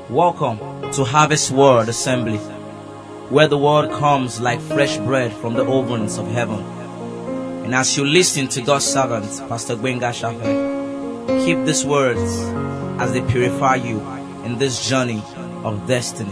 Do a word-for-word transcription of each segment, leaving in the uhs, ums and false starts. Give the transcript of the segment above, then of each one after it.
Welcome to Harvest Word Assembly, where the word comes like fresh bread from the ovens of heaven. And as you listen to God's servant, Pastor Gbenga Shafe, keep these words as they purify you in this journey of destiny.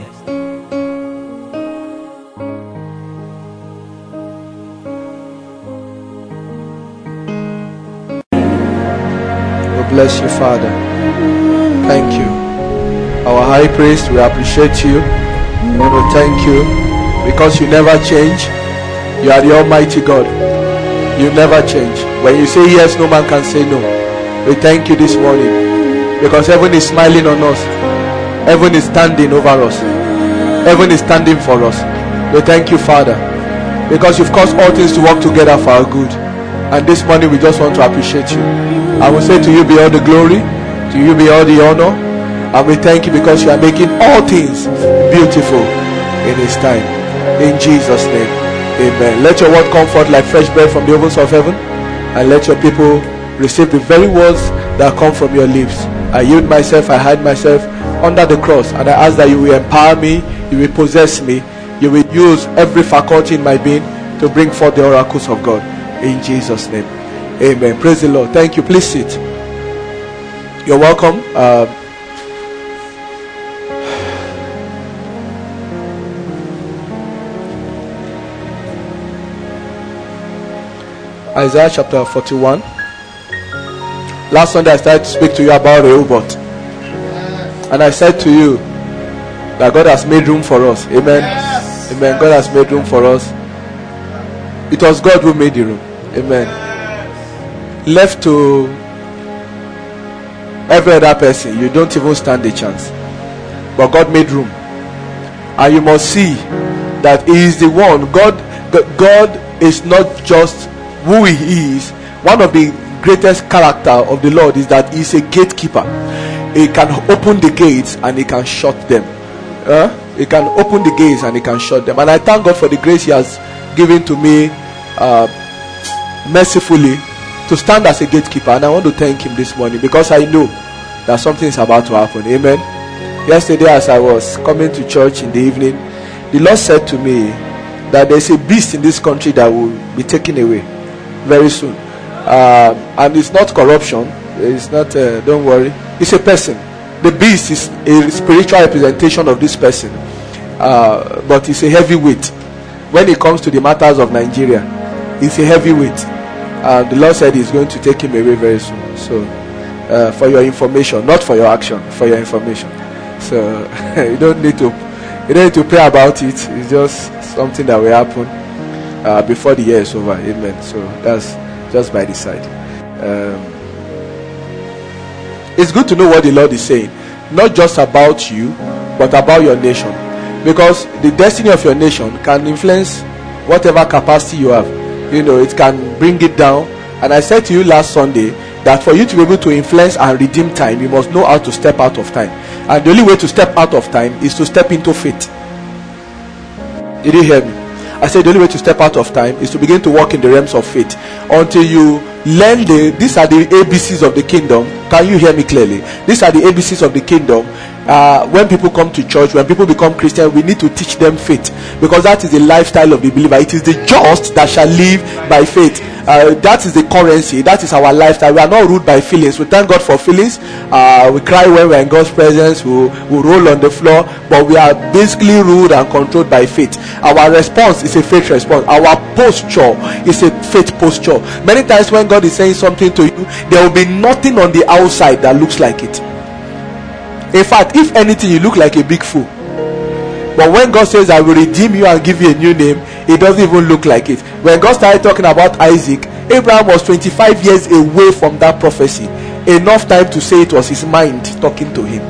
We bless you, Father. Thank you. Our high priest, we appreciate you. We want to thank you because you never change. You are the Almighty God. You never change. When you say yes, no man can say no. We thank you this morning because heaven is smiling on us. Heaven is standing over us. Heaven is standing for us. We thank you, Father, because you've caused all things to work together for our good. And this morning we just want to appreciate you. I will say to you be all the glory, to you be all the honor. And we thank you because you are making all things beautiful in His time. In Jesus' name, amen. Let your word come forth like fresh bread from the ovens of heaven, and let your people receive the very words that come from your lips. I yield myself, I hide myself under the cross, and I ask that you will empower me, you will possess me, you will use every faculty in my being to bring forth the oracles of God. In Jesus' name, amen. Praise the Lord. Thank you. Please sit. You're welcome. Uh, Isaiah chapter forty-one. Last Sunday I started to speak to you about Rehoboth, and I said to you that God has made room for us. Amen. Yes. Amen. God has made room for us. It was God who made the room. Amen. Yes. Left to every other person, you don't even stand a chance. But God made room, and you must see that He is the one. God, God is not just who He is. One of the greatest character of the Lord is that He is a gatekeeper. He can open the gates and He can shut them. Uh, he can open the gates and He can shut them. And I thank God for the grace He has given to me uh, mercifully to stand as a gatekeeper. And I want to thank Him this morning because I know that something is about to happen. Amen. Yesterday as I was coming to church in the evening, the Lord said to me that there's a beast in this country that will be taken away very soon. Uh, and it's not corruption. It's not, uh, don't worry. It's a person. The beast is a spiritual representation of this person. Uh, but it's a heavyweight. When it comes to the matters of Nigeria, it's a heavyweight. Uh, the Lord said He's going to take him away very soon. So, uh, for your information, not for your action, for your information. So, you don't need to, you don't need to pray about it. It's just something that will happen uh, before the year is over. Amen. So that's just by the side. Um, it's good to know what the Lord is saying, not just about you, but about your nation, because the destiny of your nation can influence whatever capacity you have. You know, it can bring it down. And I said to you last Sunday that for you to be able to influence and redeem time, you must know how to step out of time. And the only way to step out of time is to step into faith. Did you hear me? I said the only way to step out of time is to begin to walk in the realms of faith. Until you learn the, these are the A B Cs of the kingdom. Can you hear me clearly? These are the A B Cs of the kingdom. Uh, when people come to church, when people become Christian, we need to teach them faith, because that is the lifestyle of the believer. It is the just that shall live by faith. Uh, that is the currency. That is our lifestyle. We are not ruled by feelings. We thank God for feelings. Uh, we cry when we are in God's presence. We, we roll on the floor. But we are basically ruled and controlled by faith. Our response is a faith response. Our posture is a faith posture. Many times when God is saying something to you, there will be nothing on the outside that looks like it. In fact, if anything, you look like a big fool. But when God says, I will redeem you and give you a new name, it doesn't even look like it. When God started talking about Isaac, Abraham was twenty-five years away from that prophecy. Enough time to say it was his mind talking to him.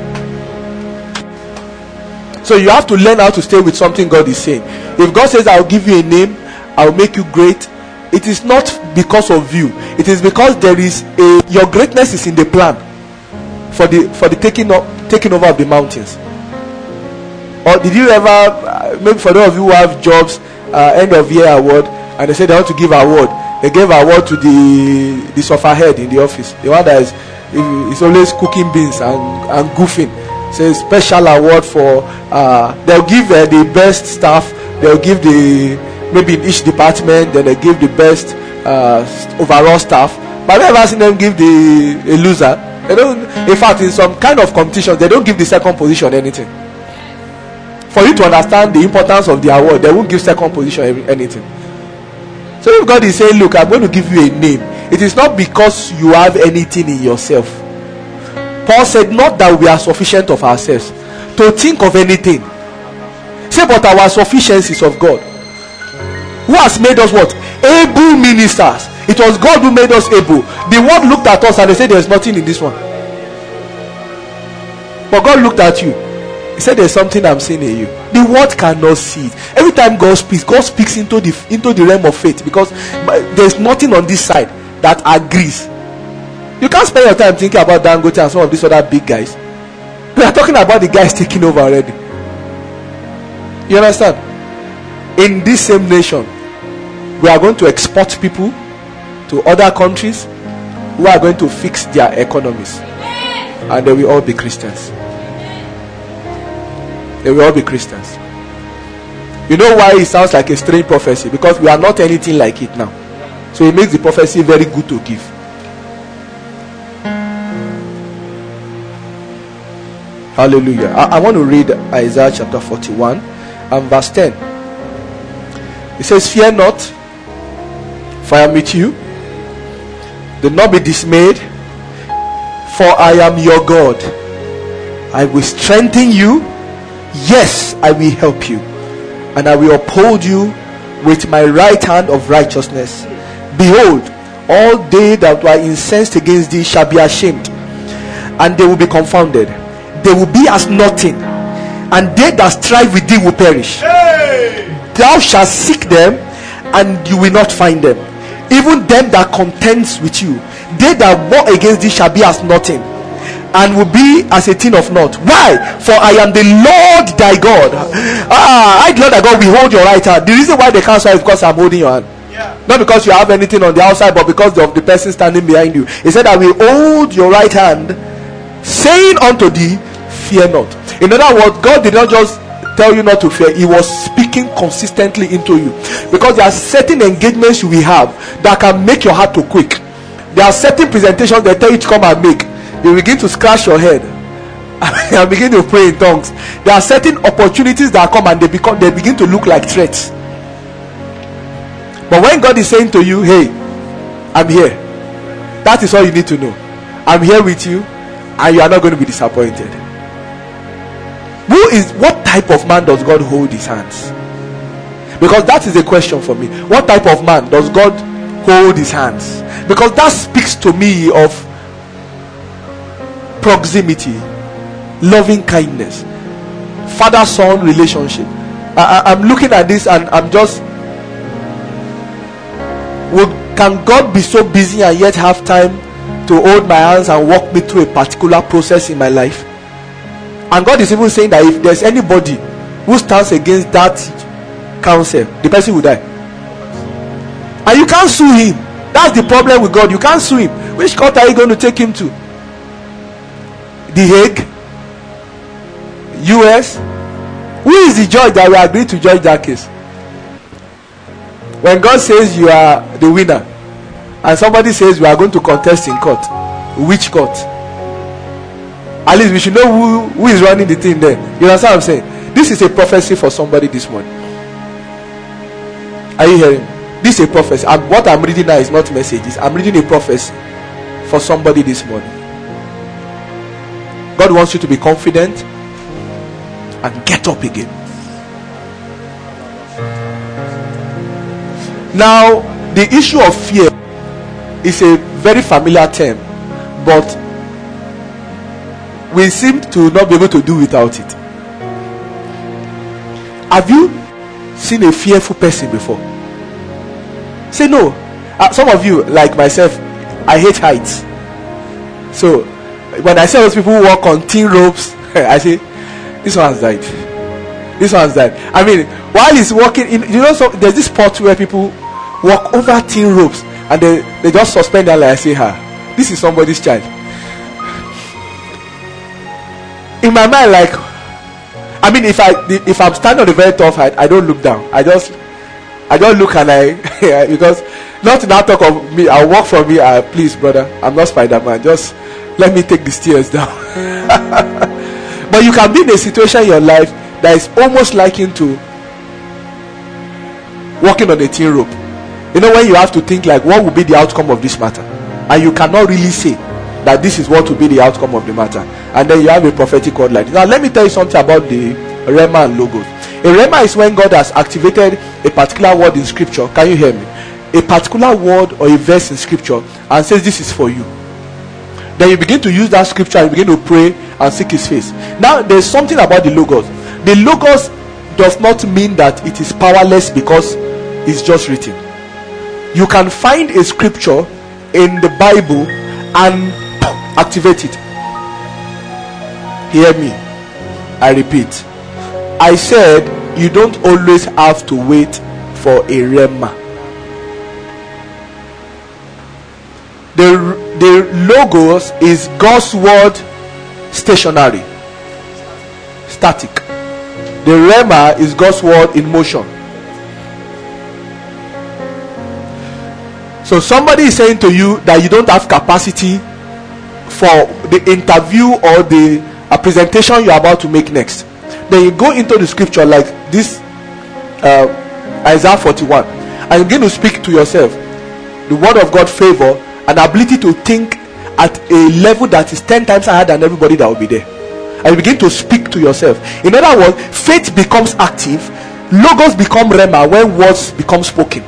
So you have to learn how to stay with something God is saying. If God says, I will give you a name, I will make you great, it is not because of you. It is because there is a, your greatness is in the plan for the for the taking up, taking over of the mountains. Or did you ever, maybe for those of you who have jobs, uh, end of year award, and they say they want to give award, they gave award to the the suffer head in the office, the one that is is always cooking beans and, and goofing, say special award for uh, they'll give uh, the best staff, they'll give the maybe in each department, then they give the best uh, overall staff. But I've never seen them give the a loser. They don't. In fact, in some kind of competition, they don't give the second position anything. For you to understand the importance of the award, they won't give second position anything. So if God is saying, look, I'm going to give you a name, it is not because you have anything in yourself. Paul said, not that we are sufficient of ourselves to think of anything. Say, but our sufficiency is of God, who has made us what? Able ministers. It was God who made us able. The world looked at us and they said, there's nothing in this one. But God looked at you. He said, there's something I'm seeing in you. The world cannot see it. Every time God speaks, God speaks into the into the realm of faith, because there's nothing on this side that agrees. You can't spend your time thinking about Dangote and some of these other big guys. We are talking about the guys taking over already. You understand? In this same nation, we are going to export people to other countries who are going to fix their economies, and they will all be Christians. They will all be Christians. You know why it sounds like a strange prophecy? Because we are not anything like it now. So it makes the prophecy very good to give. Hallelujah. I, I want to read Isaiah chapter forty-one and verse ten. It says, fear not, for I am with you. Do not be dismayed, for I am your God. I will strengthen you. Yes, I will help you, and I will uphold you with my right hand of righteousness. Behold, all they that were incensed against thee shall be ashamed, and they will be confounded. They will be as nothing, and they that strive with thee will perish. Hey! Thou shalt seek them, and you will not find them. Even them that contends with you, they that war against thee shall be as nothing, and will be as a thing of naught. Why? For I am the Lord thy God. Ah, I, the Lord thy God, will hold your right hand. The reason why they can't is because I'm holding your hand. Yeah. Not because you have anything on the outside, but because of the person standing behind you. He said, I will hold your right hand, saying unto thee, fear not. In other words, God did not just tell you not to fear. He was speaking consistently into you, because there are certain engagements you will have that can make your heart to quake. There are certain presentations they tell you to come and make. You begin to scratch your head and begin to pray in tongues. There are certain opportunities that come and they become they begin to look like threats. But when God is saying to you, hey, I'm here, that is all you need to know. I'm here with you, and you are not going to be disappointed. Who is what type of man does God hold his hands? Because that is a question for me. What type of man does God hold his hands? Because that speaks to me of proximity, loving kindness, father-son relationship. I, I, I'm looking at this and I'm just, would, can God be so busy and yet have time to hold my hands and walk me through a particular process in my life? And God is even saying that if there's anybody who stands against that counsel, the person will die. And you can't sue him. That's the problem with God. You can't sue him. Which court are you going to take him to? The Hague? U S? Who is the judge that will agree to judge that case? When God says you are the winner, and somebody says we are going to contest in court, which court? At least we should know who, who is running the thing there. You understand what I'm saying? This is a prophecy for somebody this morning. Are you hearing? This is a prophecy. And what I'm reading now is not messages. I'm reading a prophecy for somebody this morning. God wants you to be confident and get up again. Now, the issue of fear is a very familiar term, but we seem to not be able to do without it. Have you seen a fearful person before? Say no. Uh, some of you, like myself, I hate heights. So when I see those people who walk on thin ropes, I say, this one's died. This one's died. I mean, while he's walking in, you know, so there's this spot where people walk over thin ropes and they, they just suspend their life. I say, ha, this is somebody's child. in my mind, like, I mean, if I if I'm standing on a very tough height, I don't look down. I just I just look and I because not now talk of me. I'll walk from me. Uh, please, brother, I'm not Spider-Man. Just let me take the stairs down. But you can be in a situation in your life that is almost likened to walking on a thin rope. You know, when you have to think like, what will be the outcome of this matter, and you cannot really say that this is what will be the outcome of the matter, and then you have a prophetic word like this. Now let me tell you something about the Rhema and Logos. A Rhema is when God has activated a particular word in scripture. Can you hear me? A particular word or a verse in scripture, and says this is for you. Then you begin to use that scripture and you begin to pray and seek his face. Now there's something about the Logos. The Logos does not mean that it is powerless because it's just written. You can find a scripture in the Bible and activate it. Hear me. I repeat. I said you don't always have to wait for a Rhema. The, the Logos is God's word, stationary, static. The Rhema is God's word in motion. So somebody is saying to you that you don't have capacity for the interview or the a presentation you're about to make next. Then you go into the scripture like this, uh, Isaiah forty-one, and you begin to speak to yourself. The word of God favor an ability to think at a level that is ten times higher than everybody that will be there. And you begin to speak to yourself. In other words, faith becomes active. Logos become Rhema when words become spoken.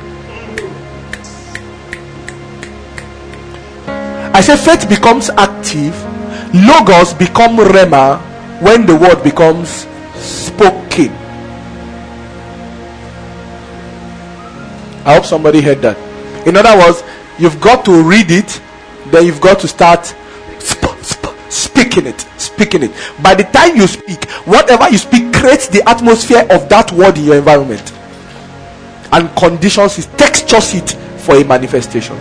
I say faith becomes active. Logos become Rhema when the word becomes spoken. I hope somebody heard that. In other words, you've got to read it, then you've got to start sp- sp- speaking it, speaking it. By the time you speak, whatever you speak creates the atmosphere of that word in your environment and conditions it, textures it for a manifestation.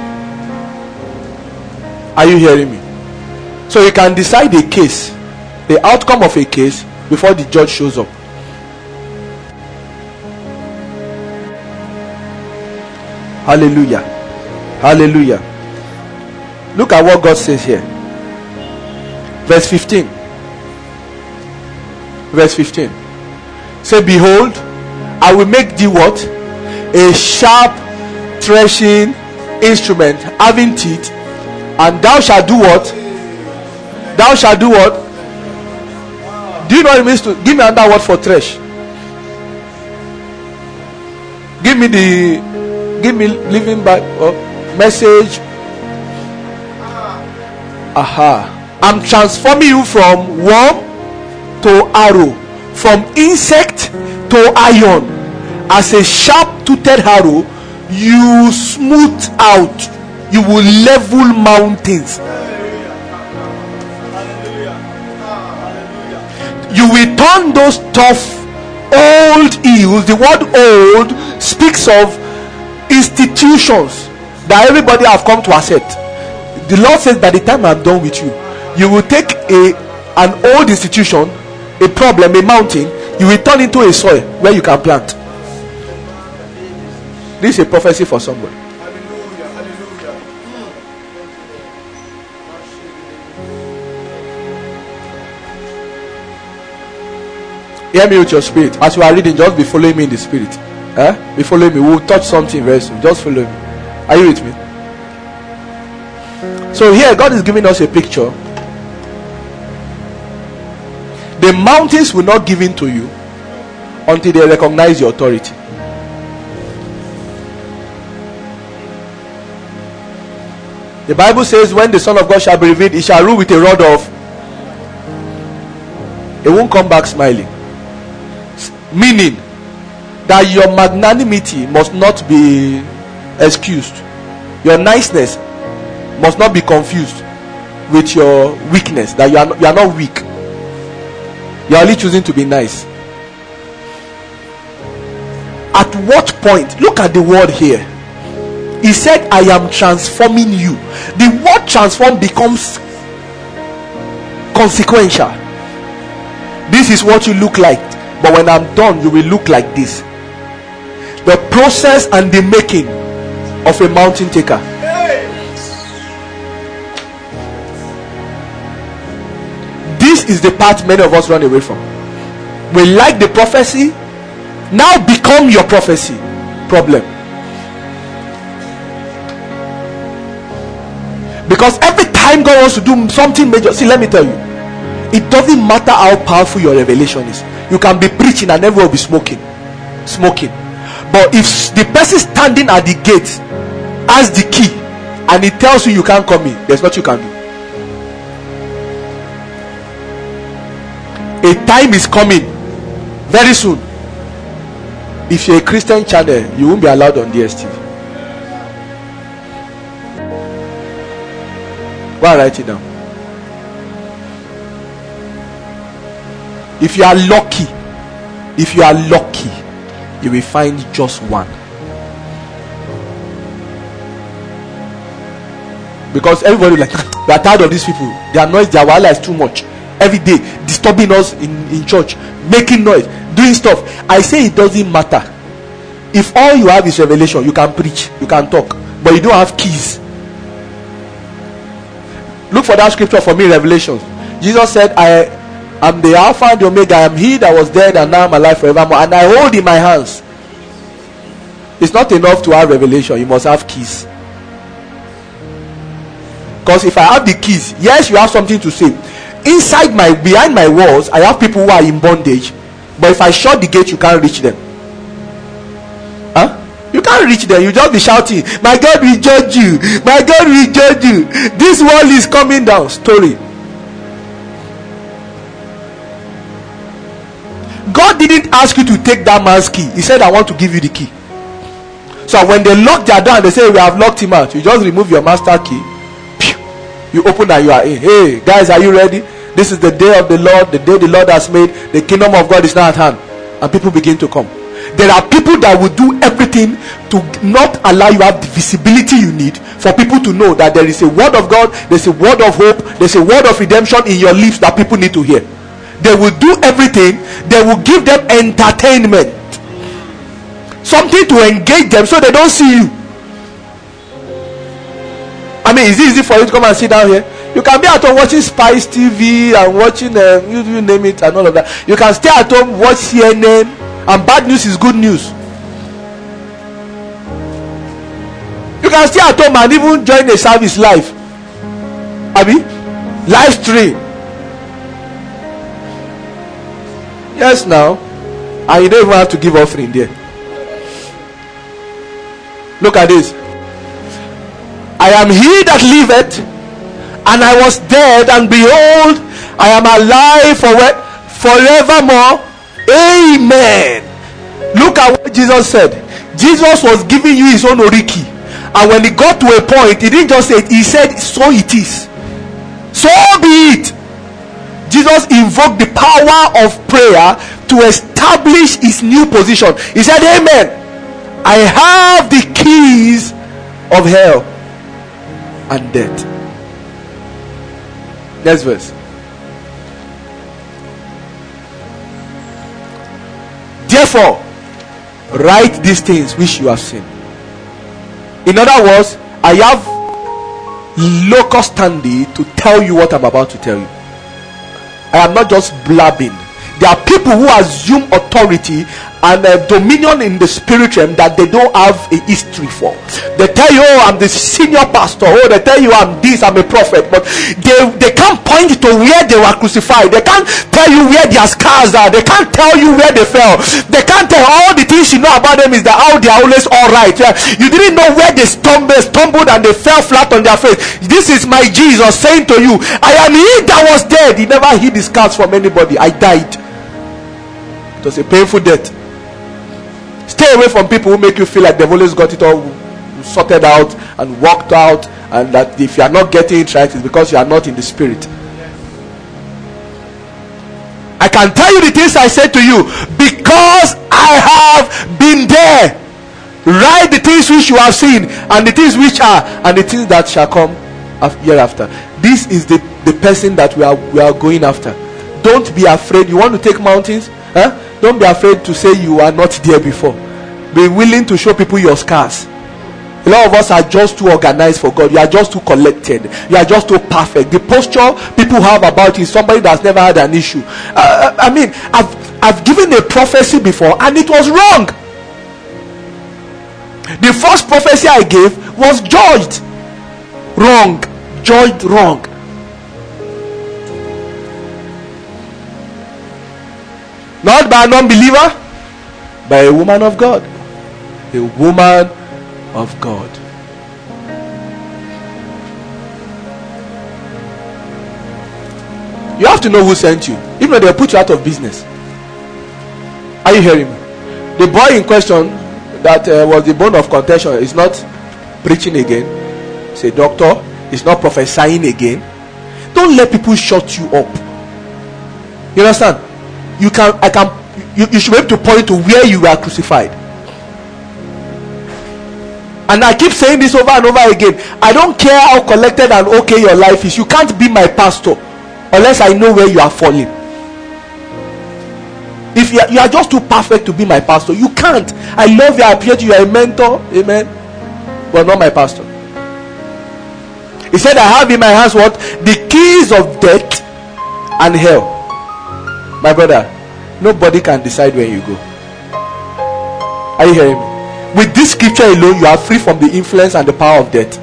Are you hearing me? So you can decide a case, the outcome of a case, before the judge shows up. Hallelujah. Hallelujah. Look at what God says here. Verse fifteen. Verse fifteen. Say, behold, I will make thee what? A sharp threshing instrument having teeth, and thou shalt do what? Thou shalt do what? Do you know what it means to? Give me another word for thresh. Give me the give me living back oh, message. Aha. I'm transforming you from worm to arrow, from insect to iron. As a sharp-toothed arrow, you smooth out, you will level mountains. You will turn those tough old hills. The word old speaks of institutions that everybody have come to accept. The Lord says, by the time I'm done with you, you will take a an old institution, a problem, a mountain, you will turn into a soil where you can plant. This is a prophecy for somebody. Hear me with your spirit. As you are reading, just be following me in the spirit. Eh? Be following me. We'll touch something very soon. Just follow me. Are you with me? So here, God is giving us a picture. The mountains will not give in to you until they recognize your authority. The Bible says, when the Son of God shall be revealed, he shall rule with a rod of. It won't come back smiling. Meaning that your magnanimity must not be excused. Your niceness must not be confused with your weakness. That you are not, you are not weak. You are only choosing to be nice. At what point? Look at the word here. He said, I am transforming you. The word transform becomes consequential. This is what you look like, but when I'm done, you will look like this. The process and the making of a mountain taker. This is the part many of us run away from. We like the prophecy, now become your prophecy. Problem. Because every time God wants to do something major, see, let me tell you, it doesn't matter how powerful your revelation is. You can be preaching and everyone will be smoking, smoking. But if the person standing at the gate has the key and he tells you you can't come in, there's nothing you can do. A time is coming very soon. If you're a Christian channel, you won't be allowed on D S T V. Go and write it down. If you are lucky, if you are lucky, you will find just one. Because everybody will like, we are tired of these people. Their noise, their wala is too much. Every day, disturbing us in, in church, making noise, doing stuff. I say it doesn't matter. If all you have is revelation, you can preach, you can talk, but you don't have keys. Look for that scripture for me, Revelation. Jesus said, I am the Alpha and the Omega. I am he that was dead and now I'm alive forevermore, and I hold in my hands. It's not enough to have revelation, you must have keys. Because if I have the keys, yes, you have something to say. Inside my, behind my walls, I have people who are in bondage, but if I shut the gate, you can't reach them. Huh? You can't reach them. You just be shouting, my God will judge you, my God will judge you, this world is coming down. Story. God didn't ask you to take that man's key. He said, I want to give you the key. So when they lock their door and they say, we have locked him out, you just remove your master key, you open and you are in. Hey guys, are you ready? This is the day of the Lord, the day the Lord has made. The kingdom of God is now at hand. And people begin to come. There are people that will do everything to not allow you have the visibility you need for people to know that there is a word of God, there's a word of hope, there's a word of redemption in your lips that people need to hear. They will do everything. They will give them entertainment, something to engage them so they don't see you. I mean, is it easy for you to come and sit down here? You can be at home watching Spice T V and watching uh, you, you name it and all of that. You can stay at home, watch C N N, and bad news is good news. You can stay at home and even join a service live. Abi, live stream. Yes, now, and you don't even have to give offering there. Look at this. I am he that liveth, and I was dead, and behold, I am alive for what? Forevermore. Amen. Look at what Jesus said. Jesus was giving you his own oriki, and when he got to a point, he didn't just say it, he said, so it is, so be it. Jesus invoked the power of prayer to establish his new position. He said, amen, I have the keys of hell and death. Next verse. Therefore, write these things which you have seen. In other words, I have locus standi to tell you what I'm about to tell you. I am not just blabbing. There are people who assume authority and uh, dominion in the spirit realm that they don't have a history for. They tell you, oh, I'm the senior pastor. Oh, they tell you I'm this, I'm a prophet. But they, they can't point to where they were crucified. They can't tell you where their scars are. They can't tell you where they fell. They can't tell all the things you know about them is that how they are always all right. Yeah. You didn't know where they stumbled, stumbled and they fell flat on their face. This is my Jesus saying to you, I am he that was dead. He never hid his scars from anybody. I died. It was a painful death. Stay away from people who make you feel like they've always got it all sorted out and worked out, and that if you are not getting it right, it's because you are not in the spirit. I can tell you the things I said to you because I have been there. Write the things which you have seen, and the things which are, and the things that shall come hereafter. This is the, the person that we are we are going after. Don't be afraid. You want to take mountains? Huh? Don't be afraid to say you are not there before. Be willing to show people your scars. A lot of us are just too organized for God. You are just too collected. You are just too perfect. The posture people have about you is somebody that's never had an issue. Uh, I mean, I've I've given a prophecy before and it was wrong. The first prophecy I gave was judged wrong. Judged wrong. Not by a non-believer, by a woman of God. A woman of God. You have to know who sent you. If not, they'll put you out of business. Are you hearing me? The boy in question that uh, was the bone of contention is not preaching again. He's a doctor. He's not prophesying again. Don't let people shut you up. You understand? You can, I can, you, you should be able to point to where you were crucified. And I keep saying this over and over again. I don't care how collected and okay your life is. You can't be my pastor unless I know where you are falling. If you are, you are just too perfect to be my pastor, you can't. I love you, I appreciate you, you are a mentor, amen, but not my pastor. He said, I have in my hands what? The keys of death and hell. My brother, nobody can decide where you go. Are you hearing me? With this scripture alone, you are free from the influence and the power of death.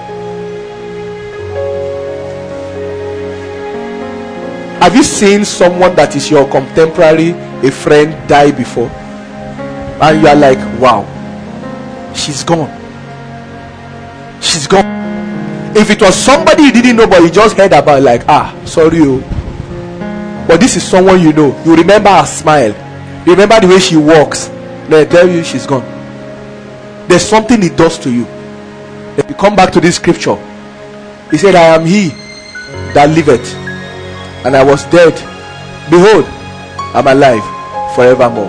Have you seen someone that is your contemporary, a friend, die before? And you are like, wow, she's gone. She's gone. If it was somebody you didn't know but you just heard about, like, ah, sorry, oh. But this is someone you know. You remember her smile. You remember the way she walks. They tell you she's gone. There's something it does to you. If you come back to this scripture, he said, I am he that liveth, and I was dead. Behold, I'm alive forevermore.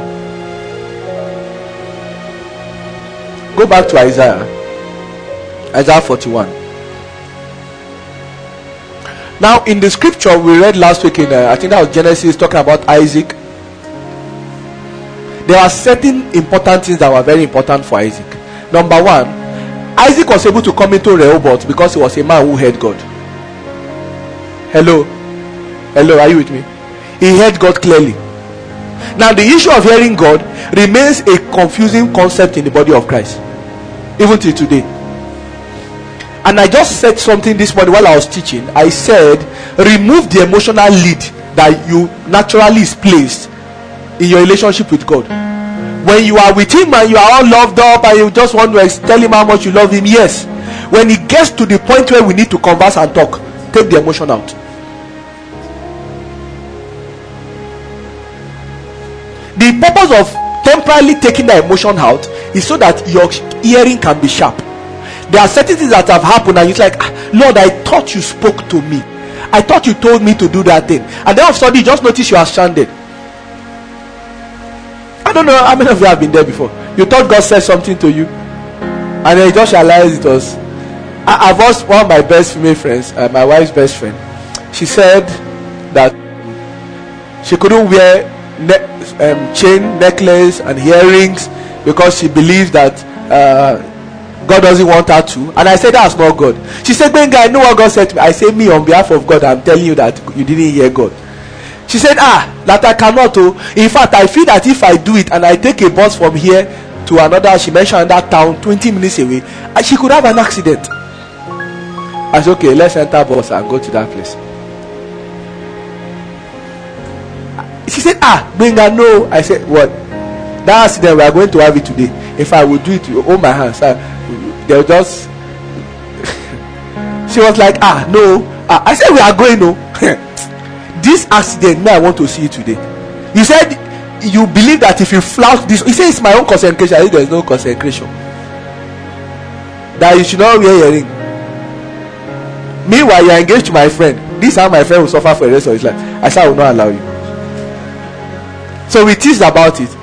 Go back to Isaiah. Isaiah forty-one. Now, in the scripture we read last week, in uh, I think that was Genesis, talking about Isaac. There are certain important things that were very important for Isaac. Number one, Isaac was able to come into Rehoboth because he was a man who heard God. Hello? Hello, are you with me? He heard God clearly. Now, the issue of hearing God remains a confusing concept in the body of Christ, even till today. And I just said something this morning while I was teaching. I said, remove the emotional lead that you naturally is placed in your relationship with God. When you are with him and you are all loved up and you just want to tell him how much you love him, yes. When it gets to the point where we need to converse and talk, take the emotion out. The purpose of temporarily taking the emotion out is so that your hearing can be sharp. There are certain things that have happened and it's like, Lord, I thought you spoke to me. I thought you told me to do that thing. And then all of a sudden you just notice you are stranded. I don't know how many of you have been there before. You thought God said something to you, and then you just realized it was. I, I've asked one of my best female friends, uh, my wife's best friend. She said that she couldn't wear ne- um, chain, necklace, and earrings because she believes that uh, God doesn't want her to. And I said, that's not God. She said, Benga, I know what God said to me. I say, me, on behalf of God, I'm telling you that you didn't hear God. She said, ah, that I cannot. Oh. In fact, I feel that if I do it and I take a bus from here to another, she mentioned that town, twenty minutes away, and she could have an accident. I said, okay, let's enter bus and go to that place. She said, ah, Benga, no. I said, what? That accident, we are going to have it today. If I would do it, you hold my hands. They'll just. She was like, ah, no. Ah, I said, we are going, no. This accident, me, I want to see it today. You said you believe that if you flout this, he said it's my own consecration. I think there is no consecration. That you should not wear earring. Meanwhile, you are engaged to my friend. This is how my friend will suffer for the rest of his life. I said I will not allow you. So we teased about it.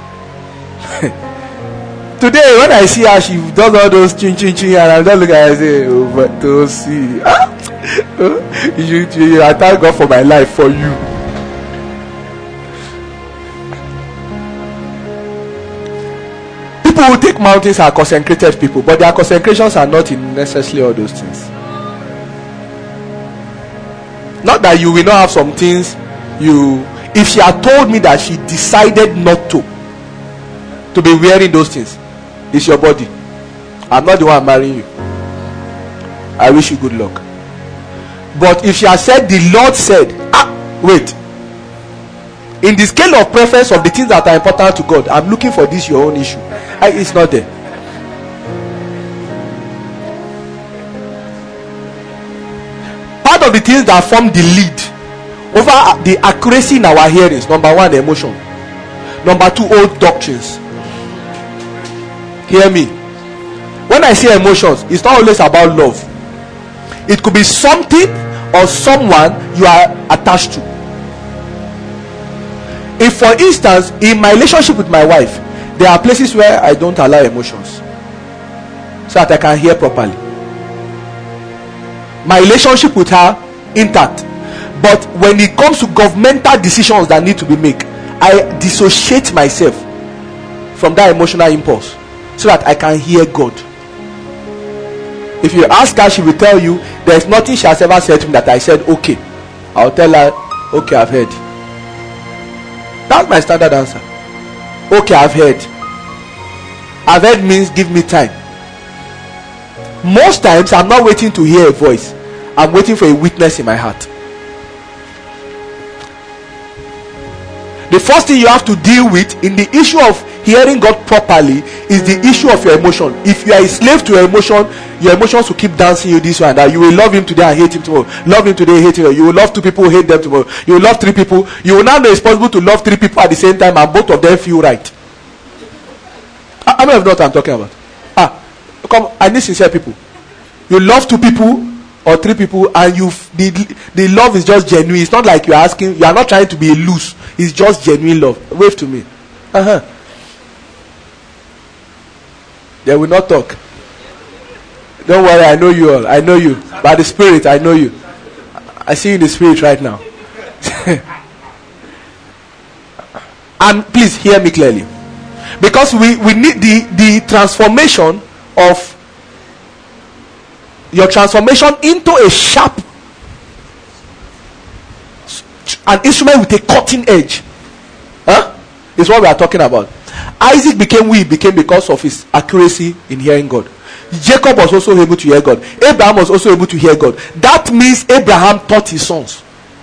Today, when I see her, she does all those chin chin chin, and I just look at her and say, oh, but to see. Ah? you, you, I thank God for my life, for you. People who take mountains are consecrated people, but their consecrations are not in necessarily all those things. Not that you will not have some things you. If she had told me that she decided not to, to be wearing those things, it's your body. I'm not the one marrying you. I wish you good luck. But if she has said, the Lord said, ah, wait. In the scale of preference of the things that are important to God, I'm looking for this your own issue. I, it's not there. Part of the things that form the lead over the accuracy in our hearings, number one, emotion. Number two, old doctrines. Hear me. When I say emotions, it's not always about love. It could be something or someone you are attached to. If, for instance, in my relationship with my wife, there are places where I don't allow emotions so that I can hear properly. My relationship with her intact, but when it comes to governmental decisions that need to be made, I dissociate myself from that emotional impulse so that I can hear God. If you ask her, she will tell you there is nothing she has ever said to me that I said okay. I'll tell her, okay, I've heard. That's my standard answer. Okay, I've heard. I've heard means give me time. Most times I'm not waiting to hear a voice. I'm waiting for a witness in my heart. The first thing you have to deal with in the issue of hearing God properly is the issue of your emotion. If you are a slave to your emotion, your emotions will keep dancing you this way and that. You will love him today and hate him tomorrow. Love him today, hate him. You will love two people, hate them tomorrow. You will love three people. You will now be responsible to love three people at the same time and both of them feel right. How many of you know what I'm talking about? Ah, come, I need sincere people. You love two people or three people and you the, the love is just genuine. It's not like you're asking, you are not trying to be loose. It's just genuine love. Wave to me. Uh-huh. They will not talk. Don't worry, I know you all. I know you. By the Spirit, I know you. I see you in the Spirit right now. And please hear me clearly. Because we, we need the, the transformation of your transformation into a sharp, an instrument with a cutting edge. Huh? Is what we are talking about. Isaac became who he became because of his accuracy in hearing God. Jacob was also able to hear God. Abraham was also able to hear God. That means Abraham taught his sons.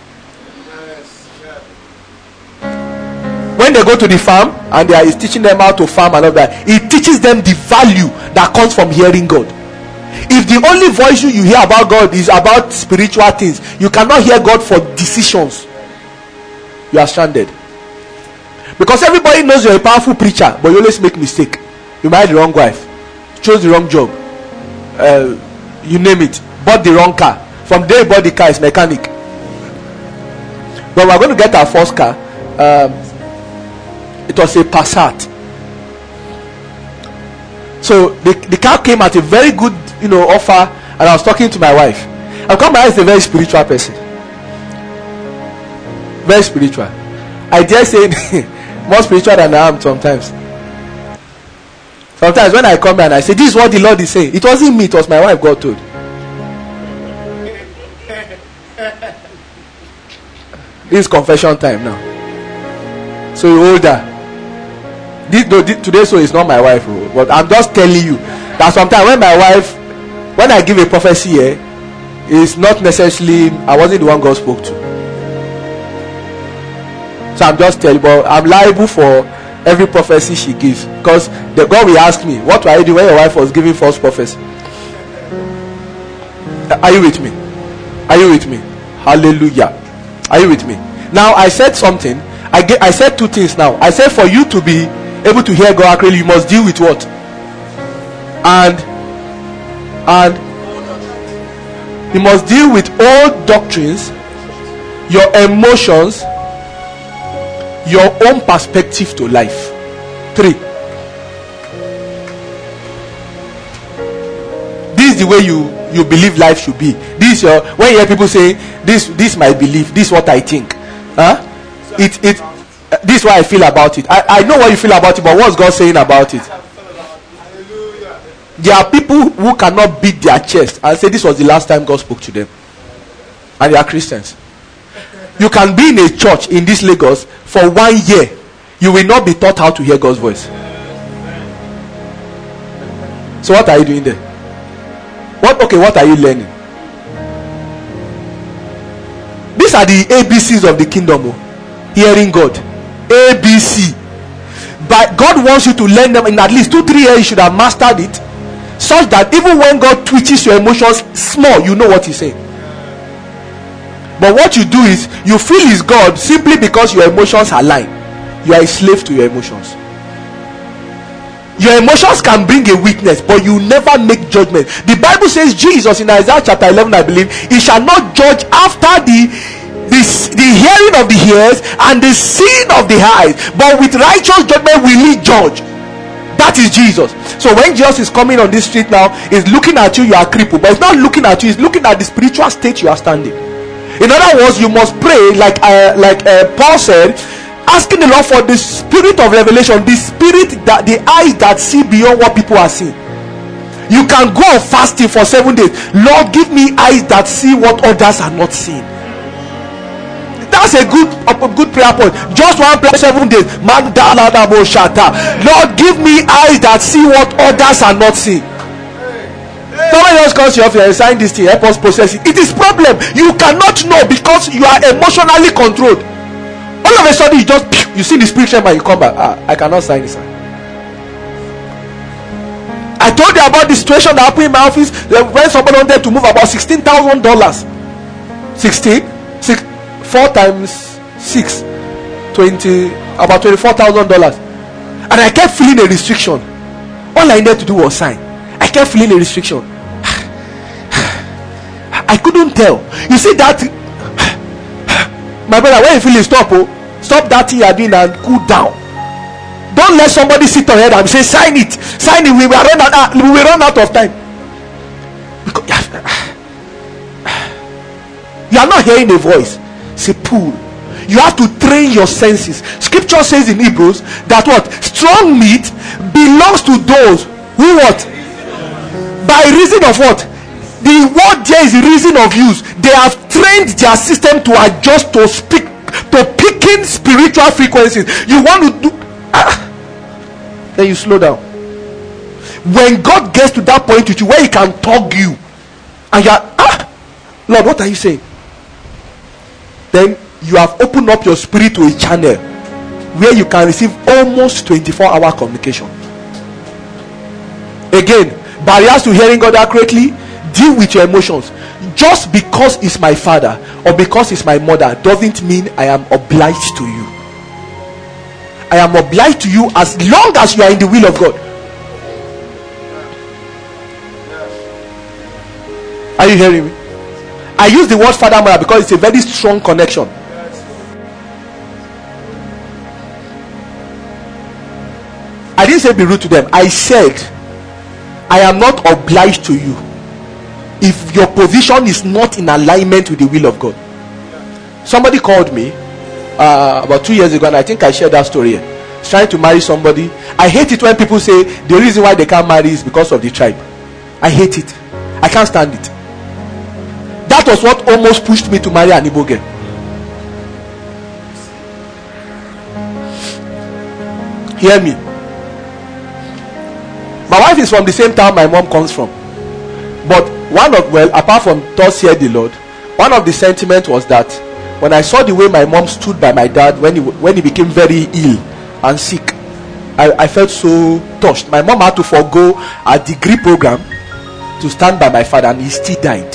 When they go to the farm and they are he's teaching them how to farm and all that, he teaches them the value that comes from hearing God. If the only voice you hear about God is about spiritual things, you cannot hear God for decisions. You are stranded. Because everybody knows you're a powerful preacher, but you always make mistake. You married the wrong wife, chose the wrong job, uh, you name it, bought the wrong car. From there, you bought the car, is mechanic. But we're going to get our first car. Um, it was a Passat. So the, the car came at a very good, you know, offer, and I was talking to my wife. And come, my wife is a very spiritual person, very spiritual. I dare say more spiritual than I am sometimes. Sometimes when I come here and I say, this is what the Lord is saying, it wasn't me, it was my wife God told. This is confession time now. So you hold her. This, no, this, today so it's not my wife, but I'm just telling you that sometimes when my wife, when I give a prophecy here, it's not necessarily, I wasn't the one God spoke to. So I'm just telling you, but I'm liable for every prophecy she gives, because the God will ask me, what were you doing when your wife was giving false prophecy? Are you with me? Are you with me? Hallelujah. Are you with me? Now I said something. I get, I said two things now. I said for you to be able to hear God accurately, you must deal with what? And and you must deal with old doctrines, your emotions, your own perspective to life. Three. This is the way you you believe life should be. This is your, when you hear people say this this is my belief, this is what I think. Huh? It it uh, this is what I feel about it. I, I know what you feel about it, but what's God saying about it? There are people who cannot beat their chest and say this was the last time God spoke to them. And they are Christians. You can be in a church in this Lagos for one year. You will not be taught how to hear God's voice. So what are you doing there? What okay, what are you learning? These are the A B Cs of the kingdom. Oh. Hearing God. A B C. But God wants you to learn them in at least two, three years. You should have mastered it, such that even when God twitches your emotions small, you know what He's saying. But what you do is you feel He's God simply because your emotions align. You are a slave to your emotions. Your emotions can bring a witness, but you never make judgment. The Bible says, Jesus in Isaiah chapter eleven, I believe, He shall not judge after the the, the hearing of the ears and the seeing of the eyes, but with righteous judgment will He judge. That is Jesus. So when Jesus is coming on this street now, He's looking at you, you are crippled, but He's not looking at you, He's looking at the spiritual state you are standing. In other words, you must pray like uh, like uh, Paul said, asking the Lord for the spirit of revelation, the spirit that the eyes that see beyond what people are seeing. You can go fasting for seven days. Lord, give me eyes that see what others are not seeing. That's a good a good prayer point. Just one prayer, seven days. Lord, give me eyes that see what others are not seeing. Somebody else calls you off here and sign this thing, help us process it. It is problem. You cannot know because you are emotionally controlled. All of a sudden you just you see the spiritual man, you come back. Ah, I cannot sign this. I told you about the situation that happened in my office when somebody wanted to move about sixteen thousand dollars. Sixteen, six, four times six, twenty, about twenty-four thousand dollars, and I kept feeling a restriction. All I needed to do was sign. I kept feeling a restriction. I couldn't tell. You see that, my brother, when you feel it, stop, oh, stop that thing you are doing and cool down. Don't let somebody sit on your head and say, sign it, sign it. We will run out. We will run out of time. Because you are not hearing a voice. It's a pull. You have to train your senses. Scripture says in Hebrews that what strong meat belongs to those who what. By reason of what? The word there is the reason of use. They have trained their system to adjust to speak to picking spiritual frequencies. You want to do ah, then you slow down. When God gets to that point with you where He can tug you and you are ah Lord, what are you saying? Then you have opened up your spirit to a channel where you can receive almost twenty-four hour communication. Again, barriers to hearing God accurately. Deal with your emotions. Just because it's my father or because it's my mother doesn't mean I am obliged to you. I am obliged to you as long as you are in the will of God. Are you hearing me? I use the word father mother because it's a very strong connection. I didn't say be rude to them. I said I am not obliged to you if your position is not in alignment with the will of God. Somebody called me uh, about two years ago, and I think I shared that story. He's trying to marry somebody. I hate it when people say the reason why they can't marry is because of the tribe. I hate it. I can't stand it. That was what almost pushed me to marry an Igbo girl. Hear me. My wife is from the same town my mom comes from. But one of, well, apart from thus hear the Lord, one of the sentiments was that when I saw the way my mom stood by my dad when he when he became very ill and sick, I, I felt so touched. My mom had to forego a degree program to stand by my father, and he still died.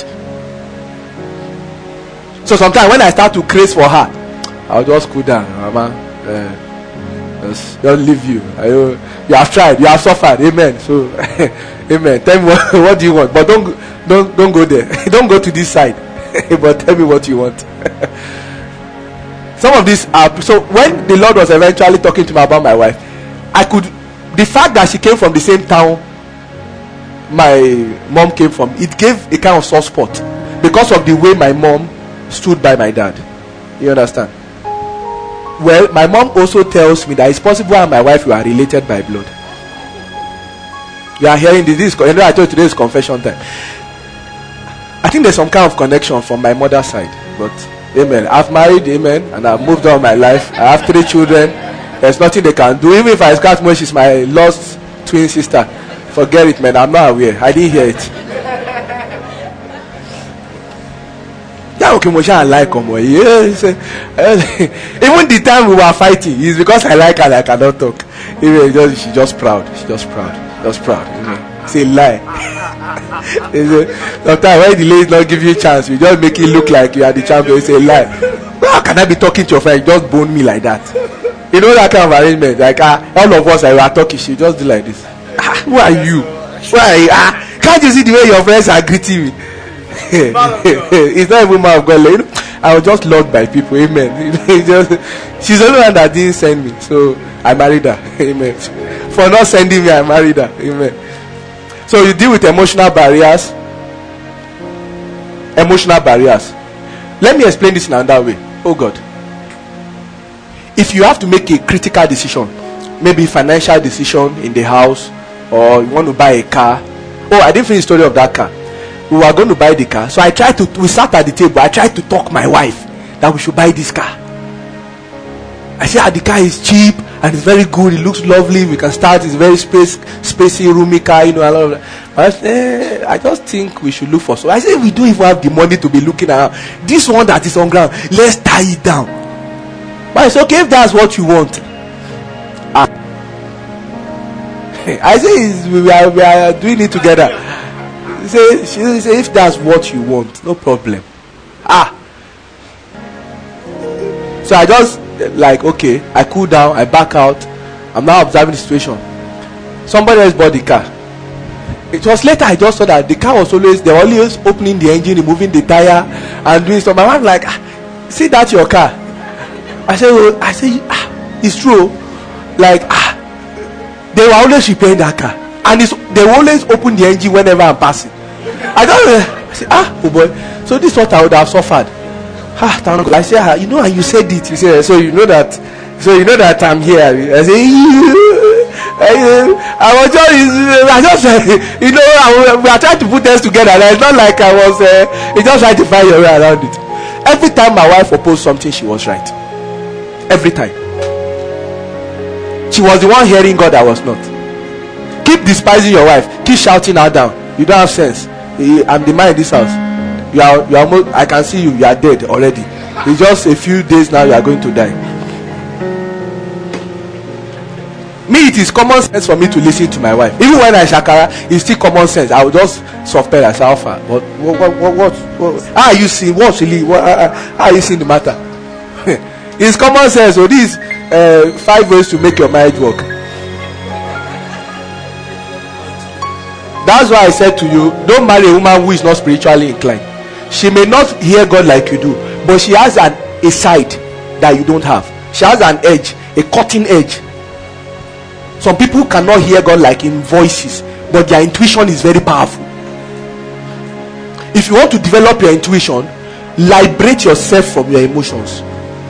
So sometimes when I start to craze for her, I'll just cool down. Mama, uh, just, just leave you. I, uh, you have tried, you have suffered. Amen. So, amen. Tell me what, what do you want, but don't don't don't go there. Don't go to this side. But tell me what you want. Some of these are so. When the Lord was eventually talking to me about my wife, I could the fact that she came from the same town my mom came from, it gave a kind of soft spot because of the way my mom stood by my dad. You understand? Well, my mom also tells me that it's possible and my wife were related by blood. You are hearing this. This is, you know, I told you today is confession time. I think there's some kind of connection from my mother's side. But, amen. I've married, amen, and I've moved on my life. I have three children. There's nothing they can do. Even if I scratch more, she's my lost twin sister. Forget it, man. I'm not aware. I didn't hear it. Yeah, okay, Moshe, I like him. Even the time we were fighting, it's because I like her and I cannot talk. Even just, she's just proud. She's just proud. Just proud. It's a lie. Sometimes when the ladies not give you a chance, you just make it look like you are the champion. It's a lie. How can I be talking to your friend? You just bone me like that. You know that kind of arrangement. Like uh, all of us, I were talking. She just do like this. Ah, who are you? Who are you? Ah, can't you see the way your friends are greeting me? It's not even my God. You know, I was just loved by people. Amen. Just, she's the only one that didn't send me, so I married her. Amen. For not sending me, I married her. Amen. So you deal with emotional barriers. Emotional barriers. Let me explain this in another way. Oh God. If you have to make a critical decision, maybe financial decision in the house, or you want to buy a car. Oh, I didn't finish the story of that car. We were going to buy the car, so I tried to. We sat at the table. I tried to talk my wife that we should buy this car. I said, ah, the car is cheap and it's very good. It looks lovely. We can start. It's very space, spacey, roomy car. You know, a lot of that. But I said, eh, I just think we should look for. So I said, we don't even have the money to be looking at this one that is on ground. Let's tie it down. But I said, okay, if that's what you want. Ah. I say we are, we are doing it together. Say, she say, if that's what you want, no problem. Ah. So I just like, okay, I cool down, I back out. I'm now observing the situation. Somebody else bought the car. It was later I just saw that the car was always, they were always opening the engine, removing the tire, and doing stuff. My wife like, ah, see that your car? I said, oh, I said, ah, it's true. Like, ah, they were always repairing that car, and it's, they will always open the engine whenever I'm passing. I don't know. I said, ah, oh boy. So this is what I would have suffered. Ah, thank God. I said, ah, you know, and you said it. You said, so you know that, so you know that I'm here. I said, I was just, I just, you know, I, we are trying to put things together. And it's not like I was, uh, it's just trying to find your way around it. Every time my wife opposed something, she was right. Every time. She was the one hearing God, I was not. Keep despising your wife. Keep shouting her down. You don't have sense. I'm the man in this house. You are, you are almost, I can see you. You are dead already. It's just a few days now. You are going to die. Me, it is common sense for me to listen to my wife. Even when I shakara, it's still common sense. I will just soft pedal as alpha. But what, what, what, what, what? How are you seeing? What's really? What, uh, how are you seeing the matter? It's common sense. So these uh, five ways to make your marriage work. That's why I said to you, don't marry a woman who is not spiritually inclined. She may not hear God like you do, but she has an, a side that you don't have. She has an edge, a cutting edge. Some people cannot hear God like in voices, but their intuition is very powerful. If you want to develop your intuition, liberate yourself from your emotions.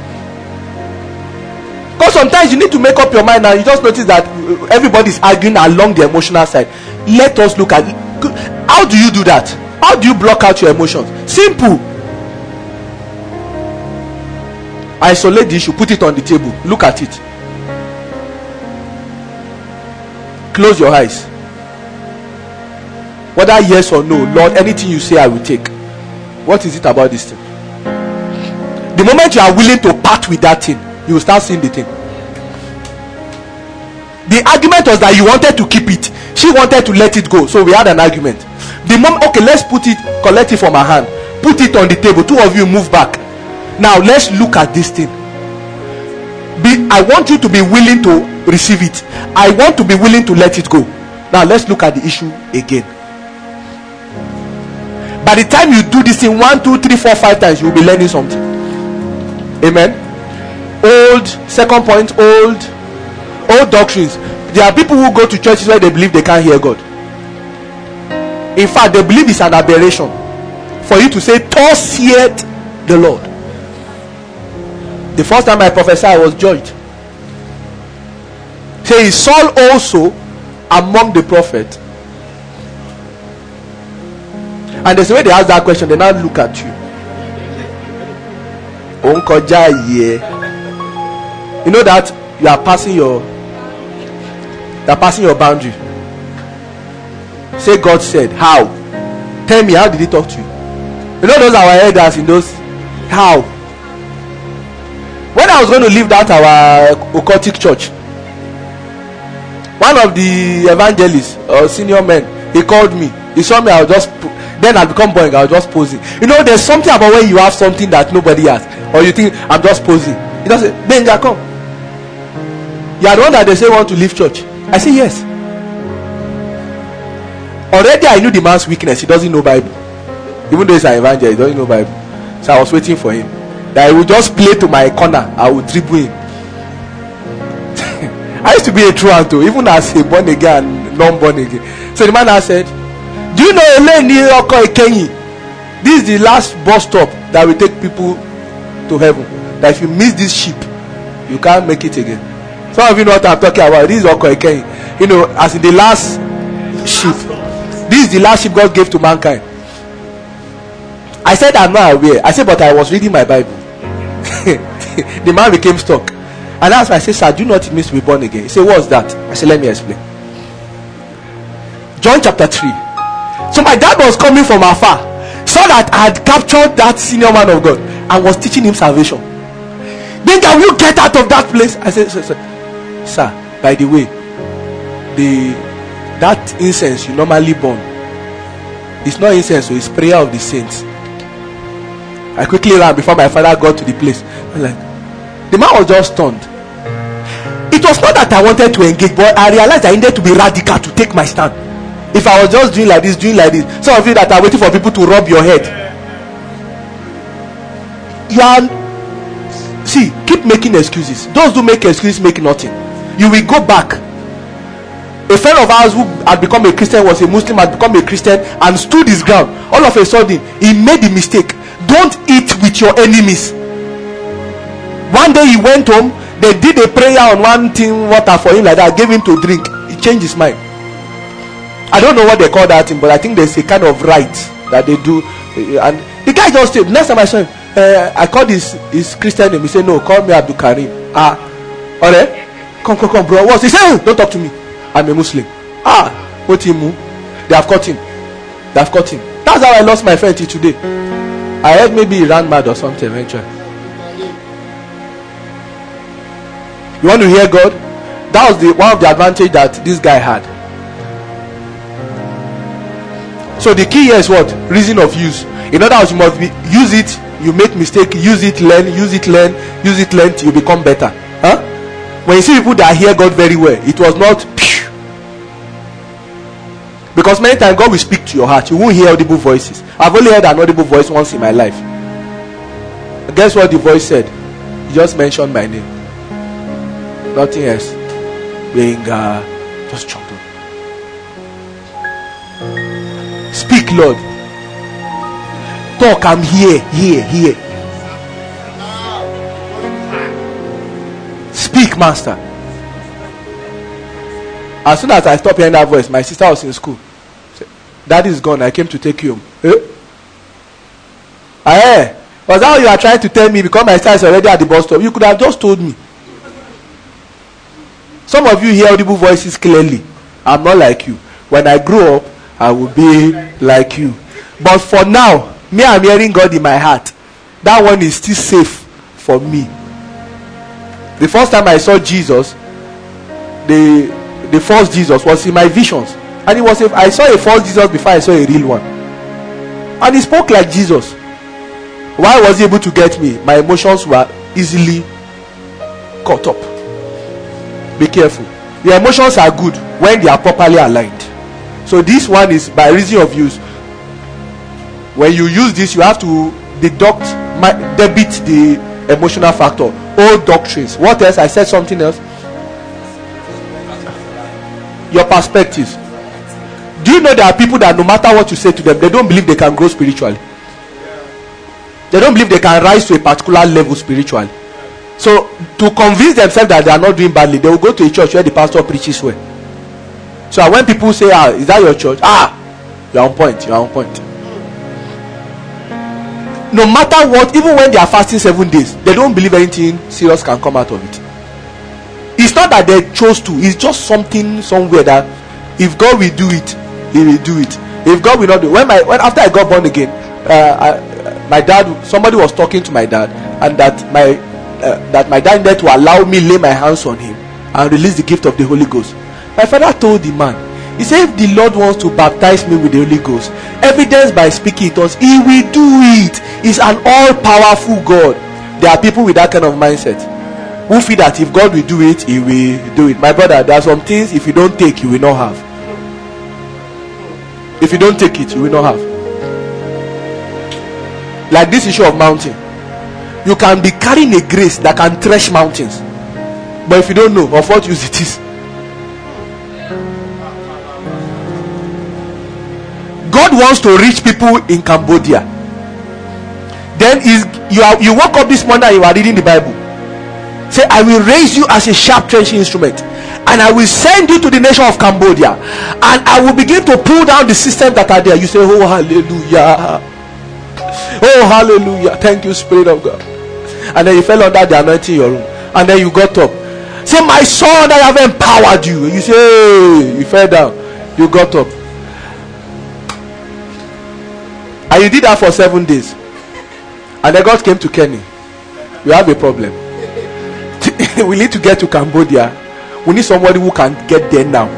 Because sometimes you need to make up your mind and you just notice that everybody is arguing along the emotional side. Let us look at it. How do you do that? How do you block out your emotions? Simple. Isolate the issue, put it on the table, look at it. Close your eyes. Whether yes or no, Lord, anything you say I will take. What is it about this thing? The moment you are willing to part with that thing, you will start seeing the thing. The argument was that you wanted to keep it, she wanted to let it go, so we had an argument. The moment, okay, let's put it, collect it from her hand, put it on the table, two of you move back. Now let's look at this thing. Be, I want you to be willing to receive it. I want to be willing to let it go. Now let's look at the issue again. By the time you do this thing one, two, three, four, five times, you will be learning something. Amen. Old, second point, old, old doctrines. There are people who go to churches where they believe they can't hear God. In fact, they believe it's an aberration for you to say, "Thus saith the Lord." The first time I prophesied, I was judged. Say, Saul also among the prophets And there's a way they ask that question, they now look at you. Onkoja ye. You know that you are passing your you are passing your boundary. Say God said, how? Tell me, how did he talk to you? You know those are our elders in those. How? When I was going to leave that our occultic church, one of the evangelists or senior men, he called me. He saw me. I was just then I become boring. I was just posing. You know, there's something about when you have something that nobody has, or you think I'm just posing. He doesn't say, Benja, come. You are the one that they say want to leave church. I say yes. Already I knew the man's weakness. He doesn't know Bible. Even though he's an evangelist, he doesn't know Bible. So I was waiting for him. That he would just play to my corner. I would dribble him. I used to be a truant too, even as a born again, non-born again. So the man now said, do you know Eleni Oko Ikenyi? This is the last bus stop that will take people to heaven. That if you miss this ship, you can't make it again. Some of you know what I'm talking about. This is Oko Ikenyi. You know, as in the last ship. This is the last ship God gave to mankind. I said I'm not aware. I said, but I was reading my Bible. The man became stuck. And that's why I said, sir, do you know what it means to be born again? He said, what's that? I said, let me explain. John chapter three. So my dad was coming from afar, saw that I had captured that senior man of God and was teaching him salvation. Then can you get out of that place? I said, sir, sir, sir, by the way, the that incense you normally burn, it's not incense, so it's prayer of the saints. I quickly ran before my father got to the place. I was like, the man was just stunned. It was not that I wanted to engage, but I realized I needed to be radical to take my stand. If I was just doing like this, doing like this, some of you that are waiting for people to rub your head, you are, see, keep making excuses. Those who make excuses make nothing. You will go back. A friend of ours who had become a Christian, was a Muslim, had become a Christian and stood his ground. All of a sudden, he made the mistake. Don't eat with your enemies. One day he went home, they did a prayer on one thing, water for him like that, gave him to drink. He changed his mind. I don't know what they call that thing, but I think there's a kind of rite that they do. And the guy just said, next time I saw him, uh, I called his, his Christian name. He said, no, call me Abdul Karim. Ah, alright, come, come, come, bro. What's he said? Don't talk to me. I'm a Muslim. Ah, what him? They have caught him. They have caught him. That's how I lost my friend till today. I heard maybe he ran mad or something eventually. You want to hear God? That was the one of the advantage that this guy had. So the key here is what? Reason of use. In other words, you must be use it. You make mistake. Use it, learn. Use it, learn. Use it, learn. Till you become better. Huh? When you see people that hear God very well, it was not. Because many times God will speak to your heart. You won't hear audible voices. I've only heard an audible voice once in my life. Guess what the voice said? He just mentioned my name. Nothing else. Being uh, just chopped up. Speak, Lord. Talk. I'm here, here, here. Speak, Master. As soon as I stopped hearing that voice, my sister was in school. Daddy is gone. I came to take you home. Eh? Ah, eh? Was that what you are trying to tell me? Because my sister is already at the bus stop. You could have just told me. Some of you hear audible voices clearly. I'm not like you. When I grow up, I will be like you. But for now, me, I'm hearing God in my heart. That one is still safe for me. The first time I saw Jesus, the the false Jesus was in my visions. And it was a, I saw a false Jesus before I saw a real one. And he spoke like Jesus. Why was he able to get me? My emotions were easily caught up. Be careful. Your emotions are good when they are properly aligned. So this one is by reason of use. When you use this, you have to deduct, debit the emotional factor. Old doctrines. What else? I said something else. Your perspectives. Do you know there are people that no matter what you say to them, they don't believe they can grow spiritually? They don't believe they can rise to a particular level spiritually. So to convince themselves that they are not doing badly, they will go to a church where the pastor preaches well. So when people say, ah, is that your church? Ah, you are on point, you are on point. no matter what, even when they are fasting seven days, they don't believe anything serious can come out of it. It's not that they chose to, it's just something somewhere that if God will do it, He will do it. If God will not do it. When my when after I got born again, uh, I, my dad, somebody was talking to my dad, and that my uh, that my dad needed to allow me lay my hands on him and release the gift of the Holy Ghost. My father told the man, he said, if the Lord wants to baptize me with the Holy Ghost, evidence by speaking it, He will do it. He's an all-powerful God. There are people with that kind of mindset who feel that if God will do it, He will do it. My brother, there are some things if you don't take, you will not have. If you don't take it, you will not have. Like this issue of mountain. You can be carrying a grace that can thresh mountains, but if you don't know of what use it is. God wants to reach people in Cambodia. Then is you are you woke up this morning and you are reading the Bible. Say, I will raise you as a sharp trenching instrument, and I will send you to the nation of Cambodia, and I will begin to pull down the systems that are there. You say, oh hallelujah, oh hallelujah, thank you, Spirit of God. And then you fell under the anointing in your room, and then you got up. Say, my son, I have empowered you. You say, hey, you fell down, you got up. And you did that for seven days. And then God came to Kenny. You have a problem. We need to get to Cambodia. We need somebody who can get there now.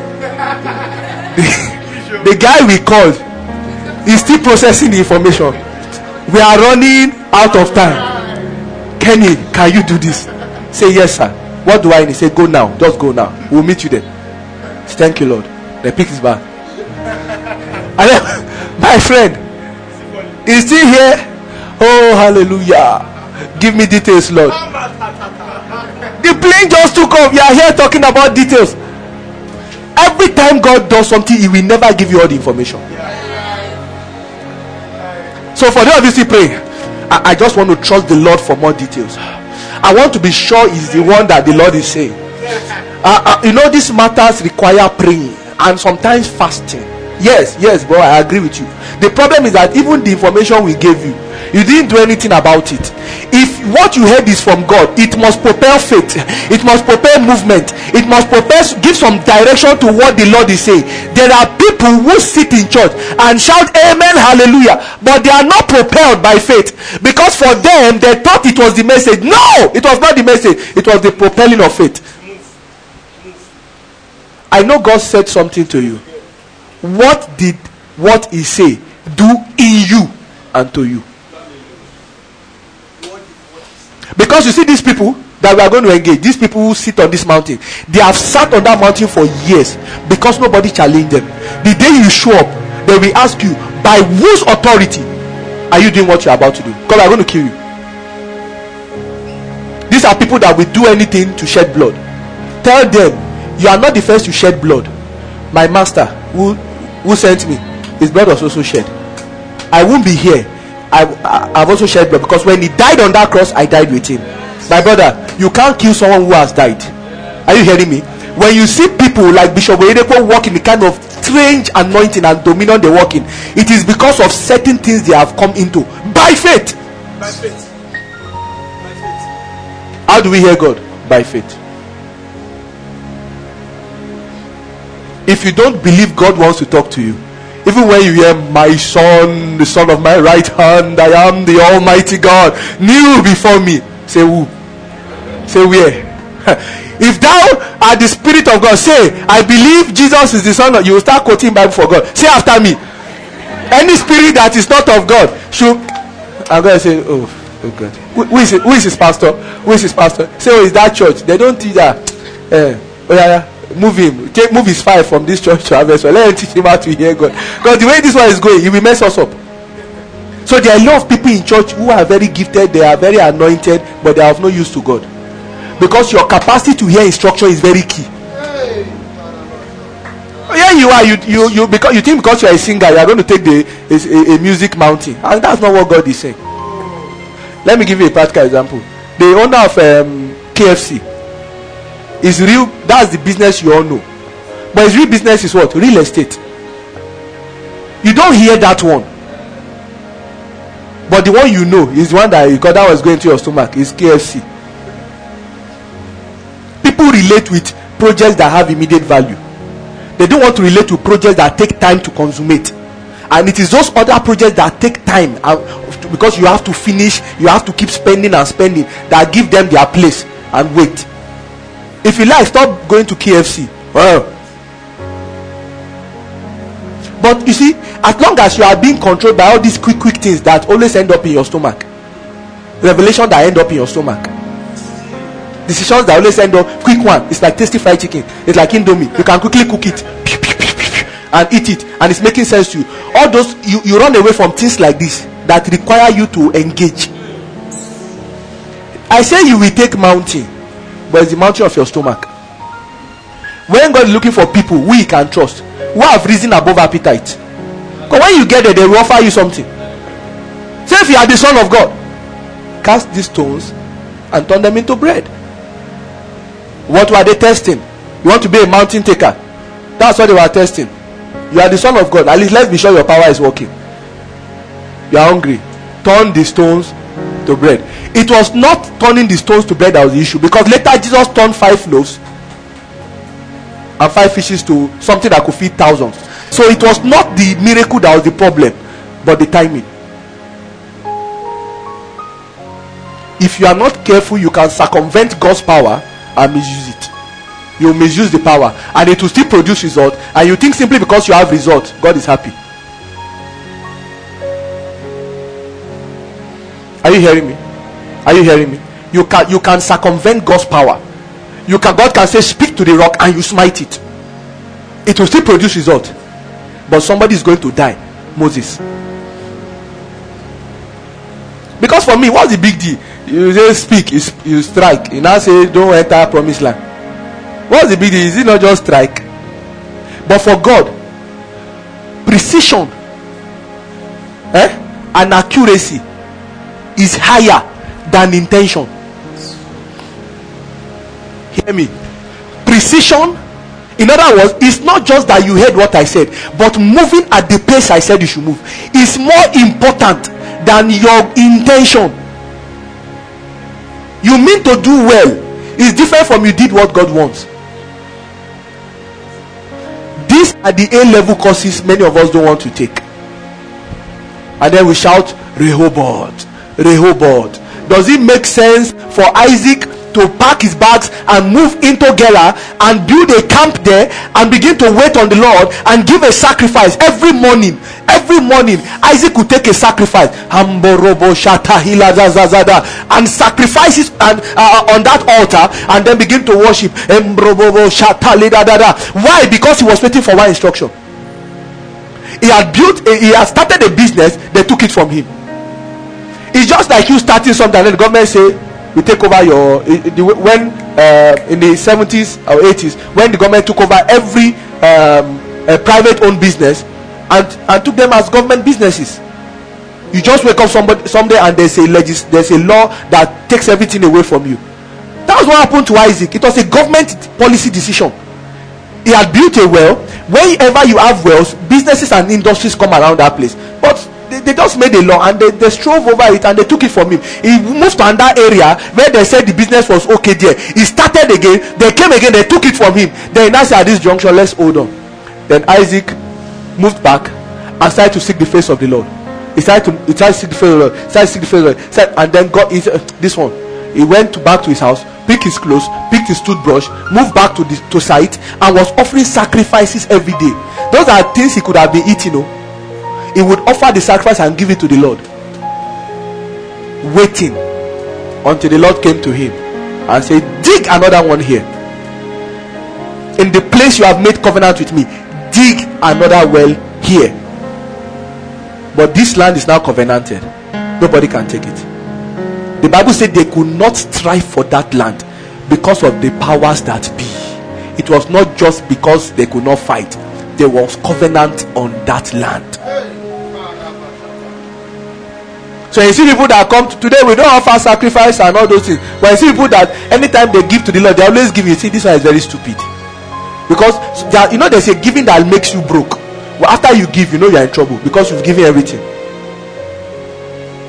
The, the guy we called is still processing the information. We are running out of time. Kenny, can you do this? Say, yes, sir. What do I need? Say, go now. Just go now. We'll meet you there. Say, thank you, Lord. Then pick his bag. And then, my friend, is still here. Oh hallelujah, give me details, Lord. The plane just took off. You are here talking about details. Every time God does something, He will never give you all the information. So for those of you still pray, I, I just want to trust the Lord for more details. I want to be sure He's the one that the Lord is saying. uh, uh, You know, these matters require praying and sometimes fasting. Yes, yes, bro, I agree with you. The problem is that even the information we gave you, you didn't do anything about it. If what you heard is from God, it must propel faith, it must propel movement, it must propel, give some direction to what the Lord is saying. There are people who sit in church and shout amen, hallelujah, but they are not propelled by faith, because for them they thought it was the message. No, it was not the message, it was the propelling of faith. I know God said something to you. What did what He say do in you and to you? Because you see, these people that we are going to engage, these people who sit on this mountain, they have sat on that mountain for years because nobody challenged them. The day you show up, they will ask you, by whose authority are you doing what you are about to do? Because we are going to kill you. These are people that will do anything to shed blood. Tell them, you are not the first to shed blood. My master who who sent me, his blood was also shed. I won't be here. I, I, I've also shed blood, because when he died on that cross, I died with him. My brother, you can't kill someone who has died. Are you hearing me? When you see people like Bishop Oyedepo walk in the kind of strange anointing and dominion they walk in, it is because of certain things they have come into by faith. By faith. By faith. How do we hear God? By faith. If you don't believe God wants to talk to you, even when you hear, my son, the son of my right hand, I am the Almighty God, kneel before me. Say who? Say where? If thou art the Spirit of God, say, I believe Jesus is the Son of, you will start quoting Bible for God. Say after me. Any spirit that is not of God should. I'm going to say, oh, oh God. Who, who is it? Who is his pastor? Who is his pastor? Say, oh, is that church? They don't teach that. Uh, oh yeah, yeah. Move him. Take move his fire from this church to Harvest. Let him teach him how to hear God. Because the way this one is going, he will mess us up. So there are a lot of people in church who are very gifted, they are very anointed, but they have no use to God. Because your capacity to hear instruction is very key. Yeah, you are. You you you because you think because you are a singer, you are going to take the a, a music mountain, and that's not what God is saying. Let me give you a practical example. The owner of um, K F C is real. That's the business you all know. But his real business is what? Real estate. You don't hear that one. But the one you know is the one that because that was going to your stomach is K F C. People relate with projects that have immediate value. They don't want to relate to projects that take time to consummate. And it is those other projects that take time, and because you have to finish, you have to keep spending and spending, that give them their place and wait. If you like, stop going to K F C. Well, but you see, as long as you are being controlled by all these quick quick things that always end up in your stomach, revelation that end up in your stomach, decisions that always end up quick one, it's like tasty fried chicken, it's like Indomie, you can quickly cook it and eat it, and it's making sense to you. All those, you, you run away from things like this that require you to engage. I say you will take mountain, but it's the mountain of your stomach. When God is looking for people who he can trust, who have risen above appetite, because when you get there, they will offer you something. Say, if you are the Son of God, cast these stones and turn them into bread. What were they testing? You want to be a mountain taker? That's what they were testing. You are the Son of God. At least let's be sure your power is working. You are hungry. Turn the stones to bread. It was not turning the stones to bread that was the issue, because later Jesus turned five loaves and five fishes to something that could feed thousands. So it was not the miracle that was the problem, but the timing. If you are not careful, you can circumvent God's power and misuse it. You misuse the power and it will still produce result, and you think simply because you have result, God is happy. Are you hearing me? Are you hearing me? You can you can circumvent God's power. You can God can say, speak to the rock, and you smite it. It will still produce result. But somebody is going to die. Moses. Because for me, what's the big deal? You just speak, you, you strike. You now say, don't enter promised land. What's the big deal? Is it not just strike? But for God, precision eh, and accuracy is higher than intention. Hear me. Precision, in other words, it's not just that you heard what I said, but moving at the pace I said you should move is more important than your intention. You mean to do well is different from you did what God wants. These are the A-level courses many of us don't want to take. And then we shout, Rehoboth, Rehoboth. Does it make sense for Isaac to pack his bags and move into Gerar and build a camp there and begin to wait on the Lord and give a sacrifice every morning? Every morning Isaac would take a sacrifice and sacrifices and, uh, on that altar, and then begin to worship. Why? Because he was waiting for one instruction. He had built a, he had started a business, they took it from him. It's just like you starting something and then the government say, we take over your, when uh, in the seventies or eighties, when the government took over every um, uh, private owned business and, and took them as government businesses. You just wake up somebody someday and there's a legis, there's a law that takes everything away from you. That was what happened to Isaac. It was a government policy decision. He had built a well. Wherever you have wells, businesses and industries come around that place. But They, they just made a law and they, they strove over it and they took it from him. He moved to another area where they said the business was okay there. He started again. They came again. They took it from him. Then now said, at this juncture, let's hold on. Then Isaac moved back and started to seek the face of the Lord. He started to, he started to seek the face of the Lord. Started to seek the face of the Lord. Started, and then got his, uh, this one. He went to, back to his house, picked his clothes, picked his toothbrush, moved back to the to site, and was offering sacrifices every day. Those are things he could have been eating. You know? He would offer the sacrifice and give it to the Lord, waiting until the Lord came to him and said, dig another one here. In the place you have made covenant with me, dig another well here. But this land is now covenanted. Nobody can take it. The Bible said they could not strive for that land because of the powers that be. It was not just because they could not fight. There was covenant on that land. So you see people that come to, today, we don't offer sacrifice and all those things. But you see people that anytime they give to the Lord, they always give. You see, this one is very stupid. Because are, you know, there's a giving that makes you broke. Well, after you give, you know you're in trouble because you've given everything.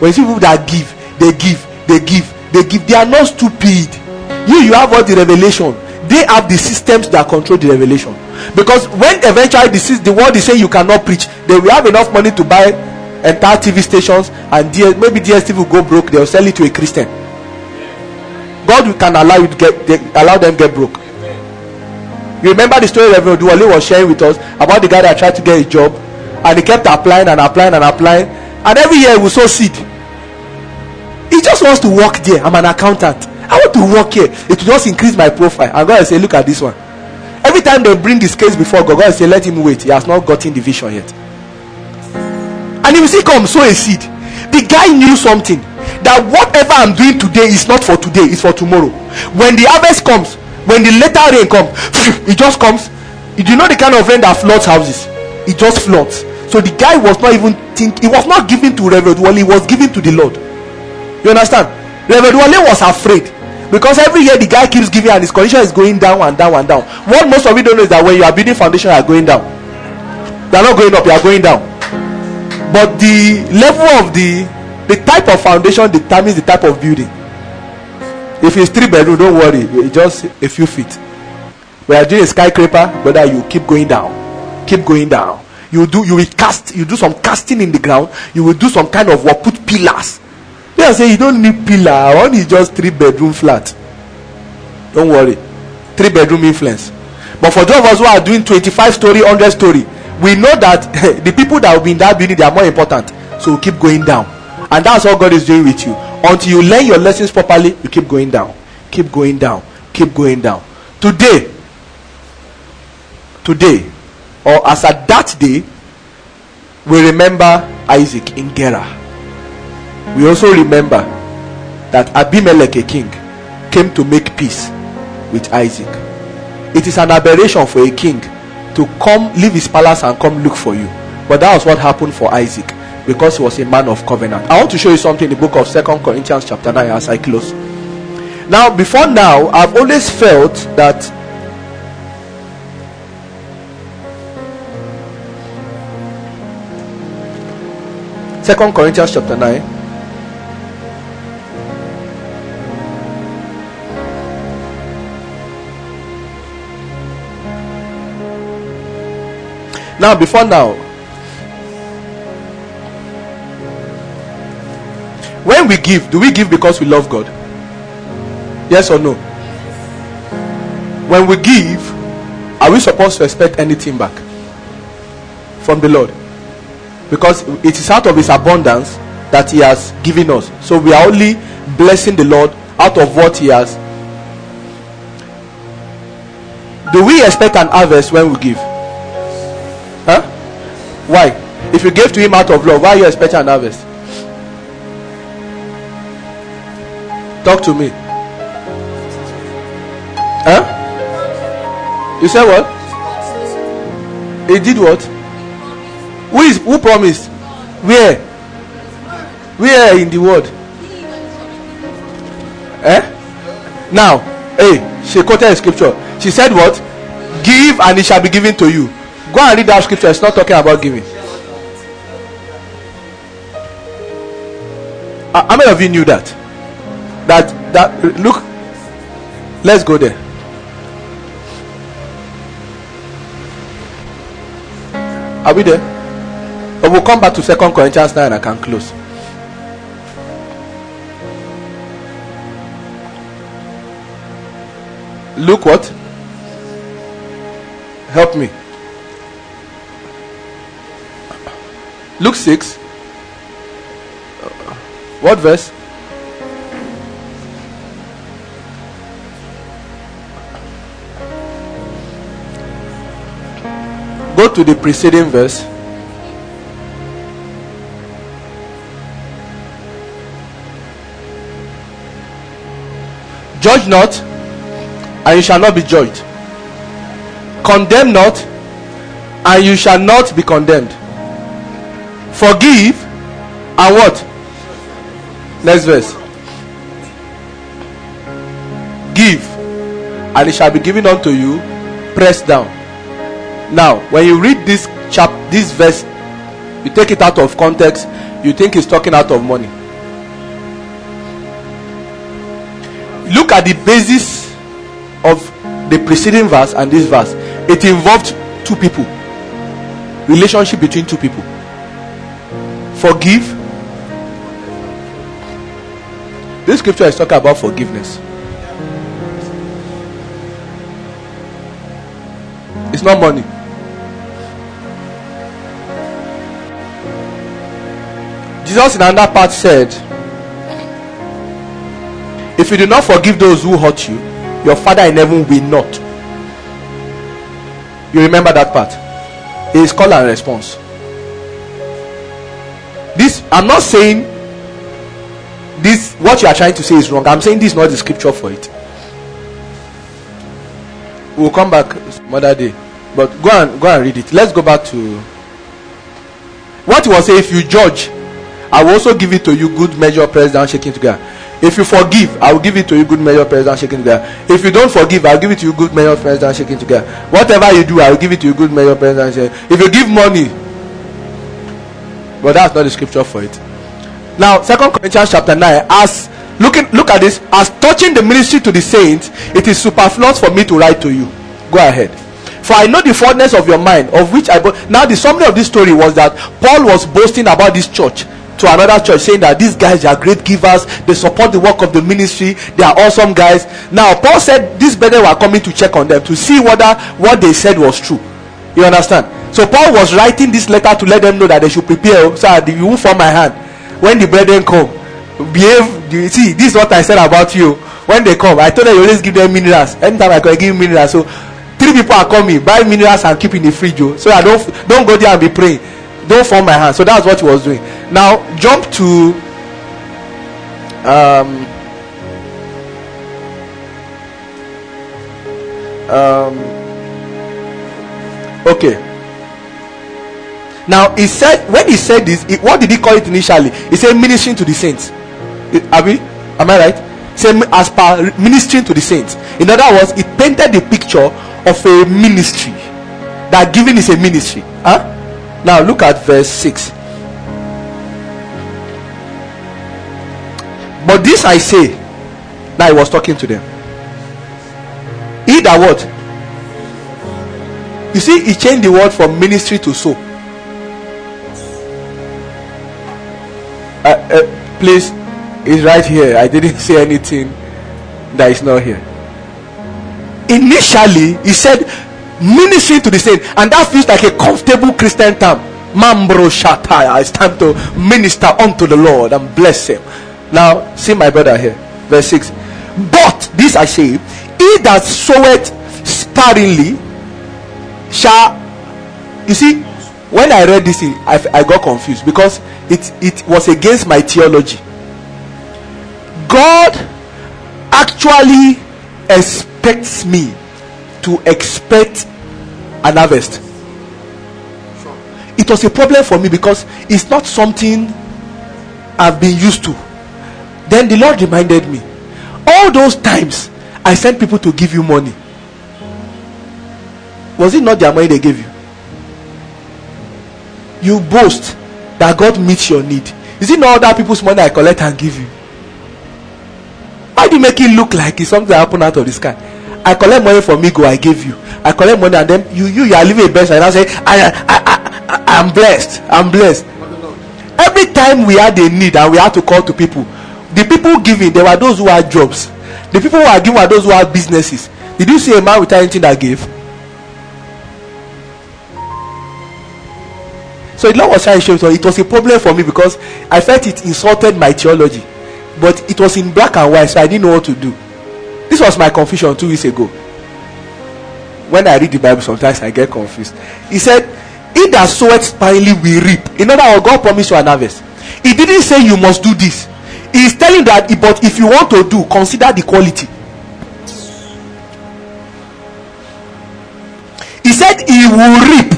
When you see people that give, they give, they give, they give, they are not stupid. You, you have all the revelation. They have the systems that control the revelation. Because when eventually the, the world is saying you cannot preach, they will have enough money to buy entire T V stations, and D- maybe D S T V will go broke. They will sell it to a Christian. God can allow you to get, they, allow them get broke. You remember the story Reverend Duwale was sharing with us about the guy that tried to get a job, and he kept applying and applying and applying, and every year he will sow seed. He just wants to work there. I'm an accountant. I want to work here. It will just increase my profile. And God will say, look at this one. Every time they bring this case before God, God will say, let him wait. He has not gotten the vision yet. And he will say, come, sow a seed. The guy knew something, that whatever I'm doing today is not for today, it's for tomorrow. When the harvest comes, when the later rain comes, it just comes. You know the kind of rain that floods houses? It just floods. So the guy was not even thinking, he was not giving to Reverend Wale, he was giving to the Lord. You understand? Reverend Wale was afraid, because every year the guy keeps giving and his condition is going down and down and down. What most of you don't know is that when you are building foundation, you are going down. They are not going up, you are going down. But the level of the the type of foundation determines the type of building. If it's three bedroom, don't worry, it's just a few feet. We are doing a skyscraper, brother, you keep going down, keep going down. You do you will cast, you do some casting in the ground. You will do some kind of what, put pillars. They are saying you don't need pillar. I want is just three bedroom flat. Don't worry, three bedroom influence. But for those of us who are doing twenty-five story, one hundred story, we know that the people that will be in that building, they are more important. So keep going down, and that's what God is doing with you. Until you learn your lessons properly, you keep going down, keep going down, keep going down. Today, today, or as at that day, we remember Isaac in Gerar. We also remember that Abimelech, a king, came to make peace with Isaac. It is an aberration for a king to come, leave his palace and come look for you. But that was what happened for Isaac, because he was a man of covenant. I want to show you something in the book of Second Corinthians chapter nine as I close. Now, before now, I've always felt that Second Corinthians chapter nine. Now, before now, when we give, do we give because we love God? Yes or no? When we give, are we supposed to expect anything back from the Lord? Because it is out of his abundance that he has given us. So we are only blessing the Lord out of what he has. Do we expect an harvest when we give? Huh? Why? If you gave to him out of love, why are you expecting an harvest? Talk to me. Huh? You said what? He did what? Who is who promised? Where? Where in the word? Eh? Now, hey, she quoted a scripture. She said what? Give and it shall be given to you. Go and read that scripture. It's not talking about giving. Uh, how many of you knew that? That that look. Let's go there. Are we there? But we'll come back to Second Corinthians nine and I can close. Luke what? Help me. Luke six. What verse? Go to the preceding verse. Judge not, and you shall not be judged. Condemn not, and you shall not be condemned. Forgive, and what? Next verse. Give, and it shall be given unto you, pressed down. Now, when you read this chap, this verse, you take it out of context, you think it's talking out of money. look at the basis of the preceding verse and this verse, it involved two people. Relationship between two people. Forgive. This scripture is talking about forgiveness. It's not money. Jesus in another part said, if you do not forgive those who hurt you, your Father in heaven will not. You remember that part? It is call and response. This, I'm not saying this, what you are trying to say is wrong. I'm saying this is not the scripture for it. We'll come back some other day. But go and go and read it. Let's go back to what he was saying. If you judge, I will also give it to you good measure, pressed down, shaking together. If you forgive, I will give it to you good measure, pressed down, shaking together. If you don't forgive, I will give it to you good measure, pressed down, shaking together. Whatever you do, I will give it to you good measure, pressed down, shaking. If you give money, but that's not the scripture for it. Now, Second Corinthians chapter nine, as looking, look at this, as touching the ministry to the saints, it is superfluous for me to write to you. Go ahead. For I know the fullness of your mind, of which I bo- now the summary of this story was that Paul was boasting about this church to another church, saying that these guys, they are great givers, they support the work of the ministry, they are awesome guys. Now Paul said these brethren were coming to check on them to see whether what they said was true. You understand? So Paul was writing this letter to let them know that they should prepare, so that you won't fall my hand when the brethren come. Behave. You see, this is what I said about you. When they come, I told them you always give them minerals. Anytime I can give minerals. So three people are coming, buy minerals and keep in the fridge. So I don't don't go there and be praying. Don't form my hand. So that's what he was doing. Now jump to um um okay. Now he said, when he said this, he, what did he call it initially? He said ministering to the saints. It, are we, am I right? Say as per ministering to the saints. In other words, it painted the picture of a ministry. That giving is a ministry. Huh? Now look at verse six. But this I say, now he was talking to them. He that what? You see, he changed the word from ministry to sow. Uh, uh, please, it's right here. I didn't say anything that is not here. Initially, he said ministry to the saint, and that feels like a comfortable Christian term. Mambro Shataya. It's time to minister unto the Lord and bless him. Now, see my brother here, verse six. But this I say, he that soweth sparingly shall. You see, when I read this, I, I got confused because it it was against my theology. God actually expects me to expect an harvest. It was a problem for me because it's not something I've been used to. Then the Lord reminded me, all those times I sent people to give you money, was it not their money they gave you? You boast that God meets your need. Is it not other people's money I collect and give you? Why do you make it look like it's something that happened out of the sky? I collect money from me, go, I gave you. I collect money and then you you, you are living a best and I say, I, I, I, I, I'm blessed. I'm blessed. Every time we had a need and we had to call to people, the people giving, there were those who had jobs. The people who are giving were those who had businesses. Did you see a man without anything that gave? So the Lord was trying to show it. It was a problem for me because I felt it insulted my theology. But it was in black and white, so I didn't know what to do. This was my confusion two weeks ago. When I read the Bible, sometimes I get confused. He said, he that soweth sparingly will reap. In other words, God promised you an harvest. He didn't say you must do this. He is telling that, but if you want to do, consider the quality. He said he will reap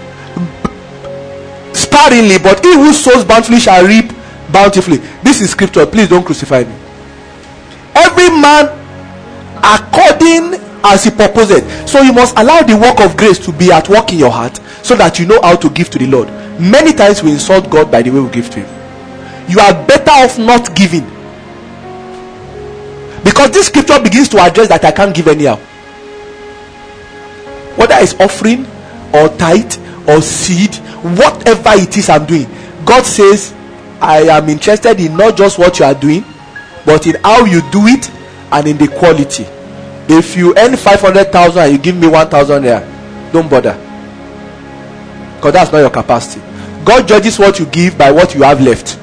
sparingly, but he who sows bountifully shall reap bountifully. This is scripture. Please don't crucify me. Every man according as he purposed. So you must allow the work of grace to be at work in your heart, so that you know how to give to the Lord. Many times we insult God by the way we give to him. You are better off not giving. Because this scripture begins to address that I can't give anyhow. Whether it's offering or tithe or seed, whatever it is I'm doing, God says I am interested in not just what you are doing, but in how you do it and in the quality. If you earn five hundred thousand and you give me one thousand there, don't bother, because that's not your capacity. God judges what you give by what you have left,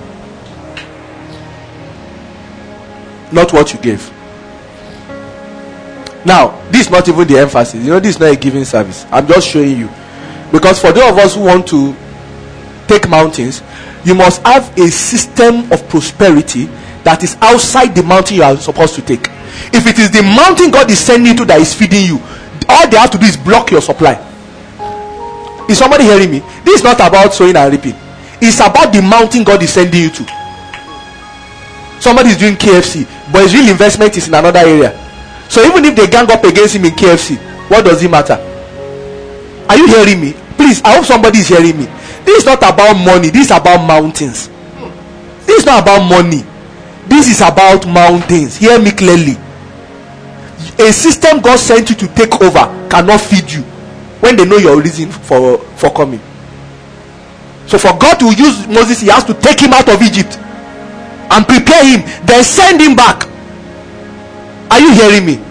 not what you gave. Now, this is not even the emphasis. You know, this is not a giving service. I'm just showing you, because for those of us who want to take mountains, you must have a system of prosperity that is outside the mountain you are supposed to take. If it is the mountain God is sending you to that is feeding you, all they have to do is block your supply. Is somebody hearing me? This is not about sowing and reaping. It's about the mountain God is sending you to. Somebody is doing K F C, but his real investment is in another area. So even if they gang up against him in K F C, what does it matter? Are you hearing me? Please, I hope somebody is hearing me. This is not about money. This is about mountains. This is not about money. This is about mountains. Hear me clearly. A system God sent you to take over cannot feed you when they know your reason for for coming. So for God to use Moses, he has to take him out of Egypt and prepare him, then send him back. Are you hearing me?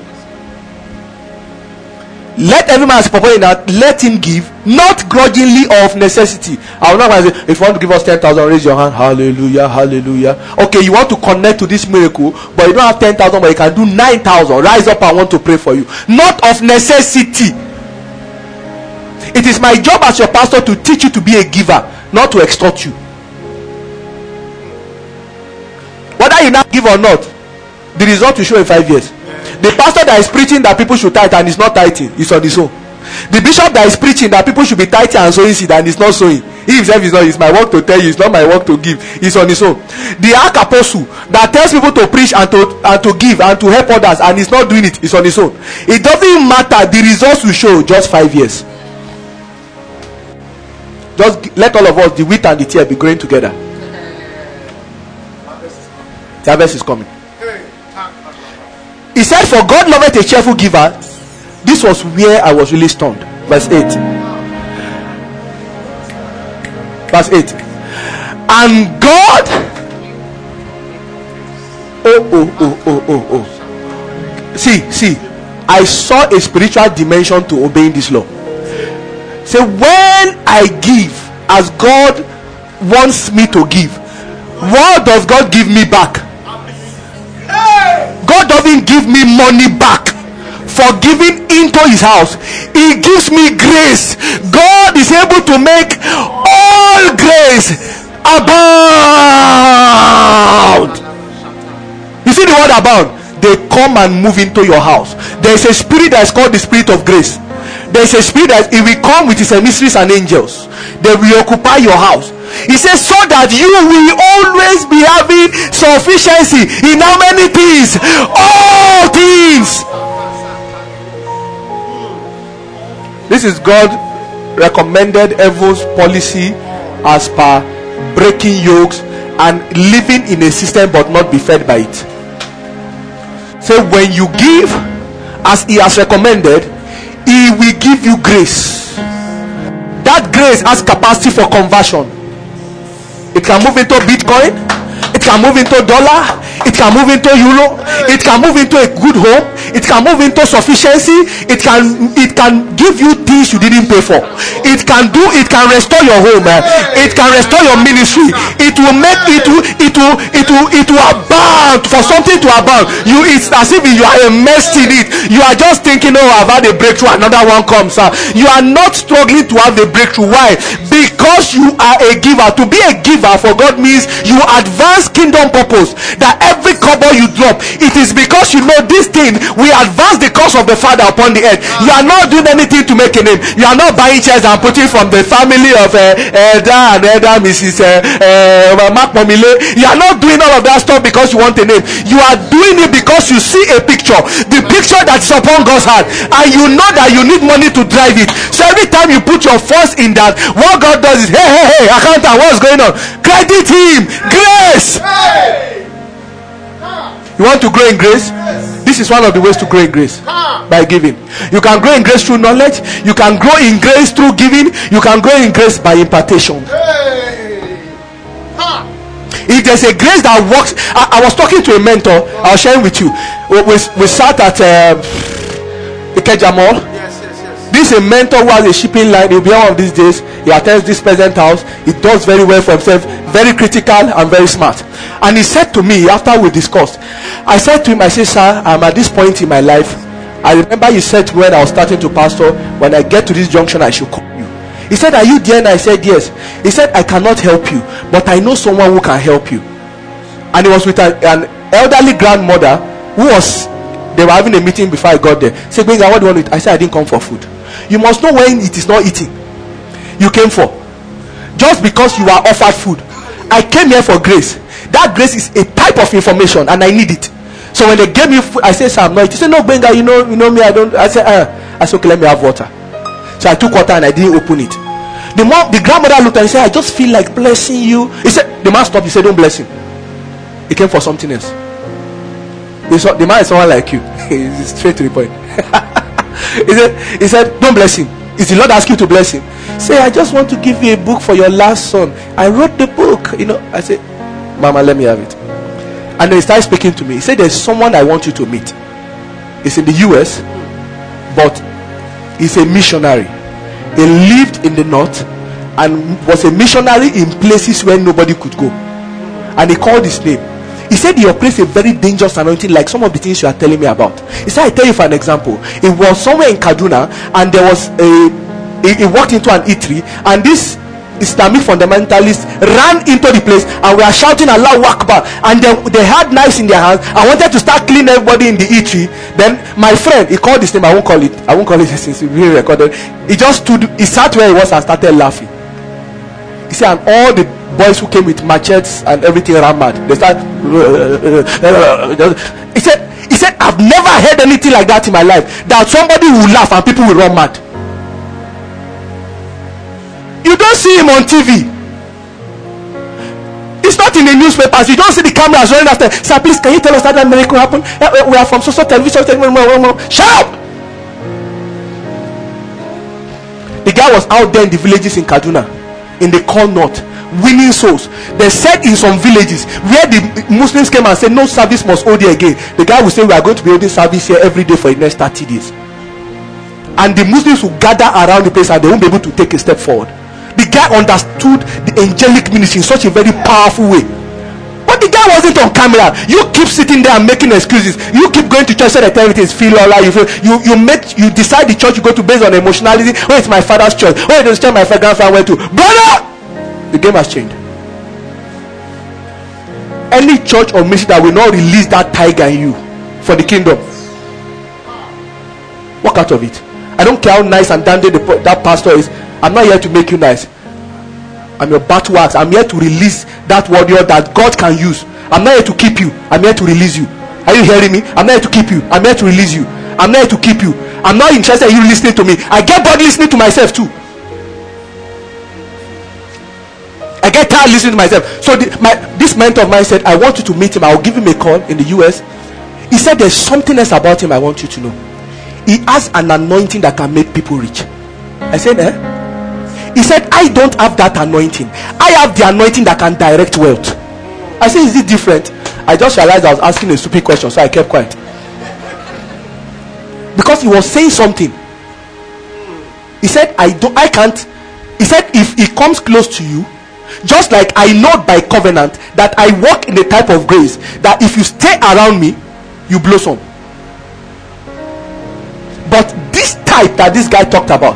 Let every man support that, let him give, not grudgingly or of necessity. I will not say, if you want to give us ten thousand, raise your hand. Hallelujah, hallelujah. Okay, you want to connect to this miracle, but you don't have ten thousand, but you can do nine thousand. Rise up, I want to pray for you. Not of necessity. It is my job as your pastor to teach you to be a giver, not to extort you. Whether you now give or not, the result will show in five years. The pastor that is preaching that people should tithe and is not tithing is on his own. The bishop that is preaching that people should be tithing and sowing seed and is not sowing, he himself is not. It's my work to tell you, it's not my work to give. It's on his own. The ark apostle that tells people to preach and to and to give and to help others and is not doing it is on his own. It doesn't matter. The results will show just five years. Just let all of us, the wheat and the tear, be growing together. The harvest is coming. He said, for God loveth a cheerful giver. This was where I was really stunned. Verse eight. Verse eight. And God, oh oh oh oh oh oh see see I saw a spiritual dimension to obeying this law. Say, when I give as God wants me to give, what does God give me back? God doesn't give me money back for giving into his house. He gives me grace. God is able to make all grace abound. You see the word abound? They come and move into your house. There is a spirit that is called the spirit of grace. There is a spirit that it will come with his emissaries and angels. They will occupy your house. He says, so that you will always be having sufficiency in how many things? All things. This is God recommended heaven's policy as per breaking yokes and living in a system but not be fed by it. So when you give as he has recommended, he will give you grace. That grace has capacity for conversion. It can move into Bitcoin. It can move into dollar. It can move into euro. It can move into a good home. It can move into sufficiency. It can it can give you things you didn't pay for. It can do. It can restore your home. Eh? It can restore your ministry. It will make it will it will it will it will abound. For something to abound, you it's as if you are immersed in it. You are just thinking, oh, I've had a breakthrough. Another one comes. Uh, you are not struggling to have a breakthrough. Why? Because you are a giver. To be a giver for God means you advance kingdom purpose. That every cover you drop, it is because you know this thing we advance the cause of the Father upon the earth. You are not doing anything to make a name. You are not buying chairs and putting from the family of uh, Elder and Elder Missus Uh, uh, Mark Momile. You are not doing all of that stuff because you want a name. You are doing it because you see a picture, the picture that's upon God's heart, and you know that you need money to drive it. So every time you put your funds in that, what God does is, hey, hey, hey, accountant, what's going on? Credit him grace. You want to grow in grace? This is one of the ways to grow in grace. By giving. You can grow in grace through knowledge. You can grow in grace through giving. You can grow in grace by impartation. If there's a grace that works, I, I was talking to a mentor. I'll share it with you. We, we, we sat at uh, Ikeja Mall. Yes, yes, yes. This is a mentor who has a shipping line. He'll be one of these days. He attends this present house. He does very well for himself. Very critical and very smart. And he said to me after we discussed, I said to him, I said, sir, I'm at this point in my life. I remember you said to me when I was starting to pastor, when I get to this junction, I should call you. He said, are you there? And I said, yes. He said, I cannot help you, but I know someone who can help you. And he was with an, an elderly grandmother who was, they were having a meeting before I got there. He said, Gbenga, what do you want to eat? I said, I didn't come for food. You must know when it is not eating you came for. Just because you are offered food. I came here for grace. That grace is a type of information and I need it. So when they gave me food, I said, sir, I'm not. He said, no, Gbenga, you know, you know me, I don't. I said, uh. I said, okay, let me have water. So I took water and I didn't open it. The mom, the grandmother looked and said, I just feel like blessing you. He said, the man stopped. He said, don't bless him. He came for something else. He saw, the man is someone like you. He's straight to the point. he said, he said, don't bless him. Is the Lord asking you to bless him? Say, I just want to give you a book for your last son. I wrote the book. You know, I said, Mama, let me have it. And then he started speaking to me. He said, there's someone I want you to meet. He's in the U S, but he's a missionary. He lived in the north and was a missionary in places where nobody could go. And he called his name. He said he operates a very dangerous anointing, like some of the things you are telling me about. He said, I tell you for an example. It was somewhere in Kaduna, and there was a he, he walked into an eatery, and this Islamic fundamentalists ran into the place and were shouting Allahu Akbar, and they, they had knives in their hands. I wanted to start cleaning everybody in the eatery. Then my friend, he called his name. I won't call it. I won't call it since it's being recorded. He just stood. He sat where he was and started laughing. He said, and all the boys who came with machetes and everything ran mad. They started. He said, he said, I've never heard anything like that in my life. That somebody will laugh and people will run mad. You don't see him on T V. It's not in the newspapers. You don't see the cameras running after. Sir, please, can you tell us that that miracle happened? We are from social television. Shut up! The guy was out there in the villages in Kaduna, in the corn north, winning souls. They said in some villages where the Muslims came and said no service must hold here again, the guy will say we are going to be holding service here every day for the next thirty days. And the Muslims will gather around the place and they won't be able to take a step forward. The guy understood the angelic ministry in such a very powerful way. But the guy wasn't on camera. You keep sitting there and making excuses. You keep going to church so that everything is feel all right. You feel, you you make you decide the church you go to based on emotionality. Oh, it's my father's church. Oh, it's the church my grandfather went to. Brother, the game has changed. Any church or ministry that will not release that tiger in you for the kingdom, walk out of it. I don't care how nice and dandy the, that pastor is. I'm not here to make you nice. I'm your battle axe. I'm here to release that warrior that God can use. I'm not here to keep you. I'm here to release you. Are you hearing me? I'm not here to keep you. I'm here to release you. I'm not here to keep you. I'm not interested in you listening to me. I get bored listening to myself too. I get tired listening to myself. So the, my, this mentor of mine said, I want you to meet him. I'll give him a call in the U S. He said, there's something else about him I want you to know. He has an anointing that can make people rich. I said, eh? He said, I don't have that anointing. I have the anointing that can direct wealth. I said, is it different? I just realized I was asking a stupid question, so I kept quiet. Because he was saying something. He said, I don't, I can't. He said, if he comes close to you, just like I know by covenant that I walk in the type of grace that if you stay around me, you blossom. But this type that this guy talked about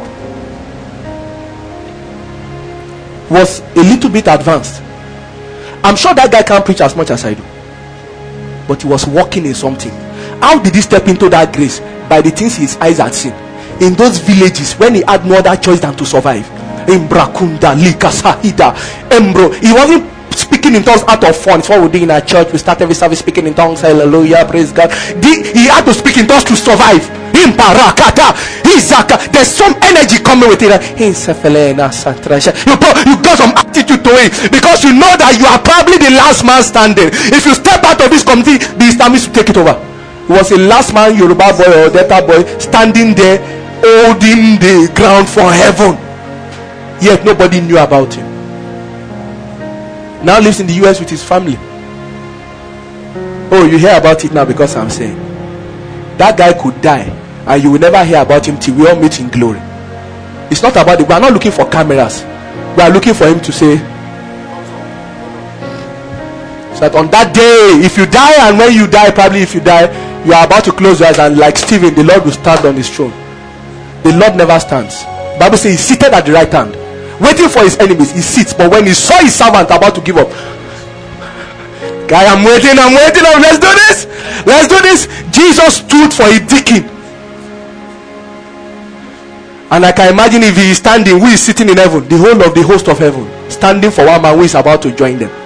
was a little bit advanced. I'm sure that guy can't preach as much as I do, but he was walking in something. How did he step into that grace? By the things his eyes had seen in those villages when he had no other choice than to survive. In Brakunda, Lika, Sahida, Embro. He wasn't speaking in tongues out of fun. It's what we do in our church. We start every service speaking in tongues. Hallelujah, praise God. The, he had to speak in tongues to survive. In Parakata, he There's some energy coming with it. You, you got some attitude to it because you know that you are probably the last man standing. If you step out of this community, the Islamists will take it over. It was a last man Yoruba boy or Delta boy standing there holding the ground for heaven, yet nobody knew about him. Now lives in the U S with his family. Oh, you hear about it now because I'm saying that guy could die and you will never hear about him till we all meet in glory. It's not about it. We are not looking for cameras. We are looking for him to say, so that on that day, if you die, and when you die, probably if you die, you are about to close your eyes, and like Stephen, the Lord will stand on his throne. The Lord never stands. The Bible says he's seated at the right hand, waiting for his enemies. He sits, but when he saw his servant about to give up, guy, I'm waiting, I'm waiting, I'm, let's do this, let's do this. Jesus stood for a deacon. And I can imagine if he is standing, who is sitting in heaven? The whole of the host of heaven standing for one man who is about to join them.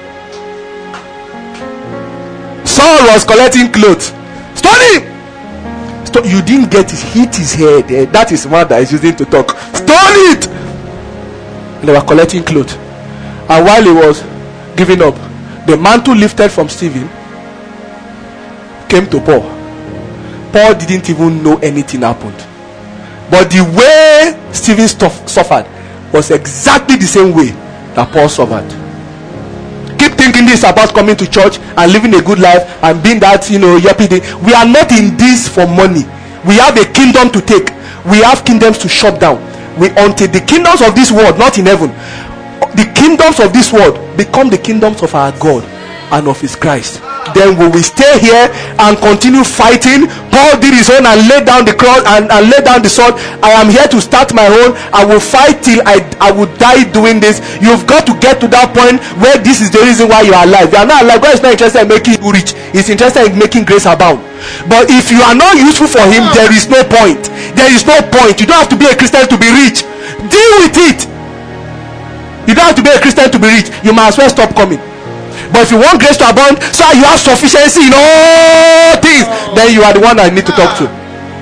Saul was collecting clothes. Stone him! Stone, you didn't get it. Hit his head. Eh? That is one that is using to talk. Stone it! And they were collecting clothes. And while he was giving up, the mantle lifted from Stephen came to Paul. Paul didn't even know anything happened. But the way Stephen stuff, suffered was exactly the same way that Paul suffered. Keep thinking this about coming to church and living a good life and being that, you know, yuppie thing. We are not in this for money. We have a kingdom to take. We have kingdoms to shut down. We until the kingdoms of this world, not in heaven, the kingdoms of this world become the kingdoms of our God and of his Christ. Then we will stay here and continue fighting. Paul did his own and laid down the cross and, and laid down the sword. I am here to start my own. I will fight till I, I will die doing this. You've got to get to that point where this is the reason why you are alive. You are not alive. God is not interested in making you rich. He's interested in making grace abound. But if you are not useful for him, there is no point. There is no point. You don't have to be a Christian to be rich. Deal with it. You don't have to be a Christian to be rich. You might as well stop coming. But if you want grace to abound, so you have sufficiency in all things, then you are the one I need to talk to.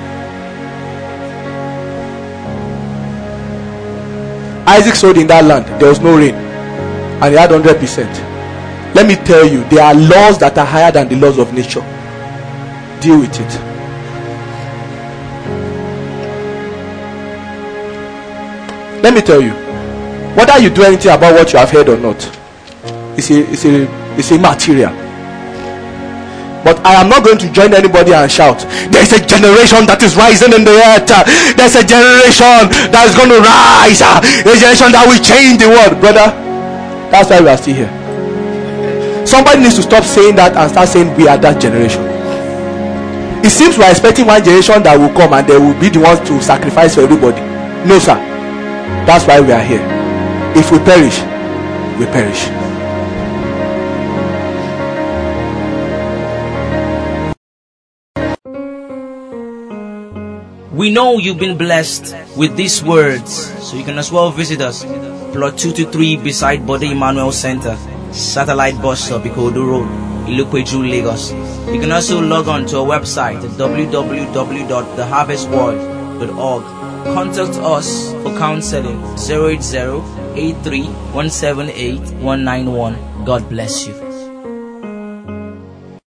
Isaac sowed in that land. There was no rain, and he had one hundred percent. Let me tell you, there are laws that are higher than the laws of nature. Deal with it. Let me tell you, whether you do anything about what you have heard or not, it's a, it's a, it's immaterial. But I am not going to join anybody and shout, there's a generation that is rising in the earth. There's a generation that is going to rise. A generation that will change the world. Brother, that's why we are still here. Somebody needs to stop saying that and start saying we are that generation. It seems we are expecting one generation that will come and they will be the ones to sacrifice for everybody. No, sir. That's why we are here. If we perish, we perish. We know you've been blessed with these words, so you can as well visit us. Plot two two three beside Bode Emmanuel Center, Satellite Bus Stop, Ikodu Road, Ilukweju, Lagos. You can also log on to our website at w w w dot the harvest world dot org. Contact us for counseling zero eight zero, eight three one seven eight one nine one. God bless you.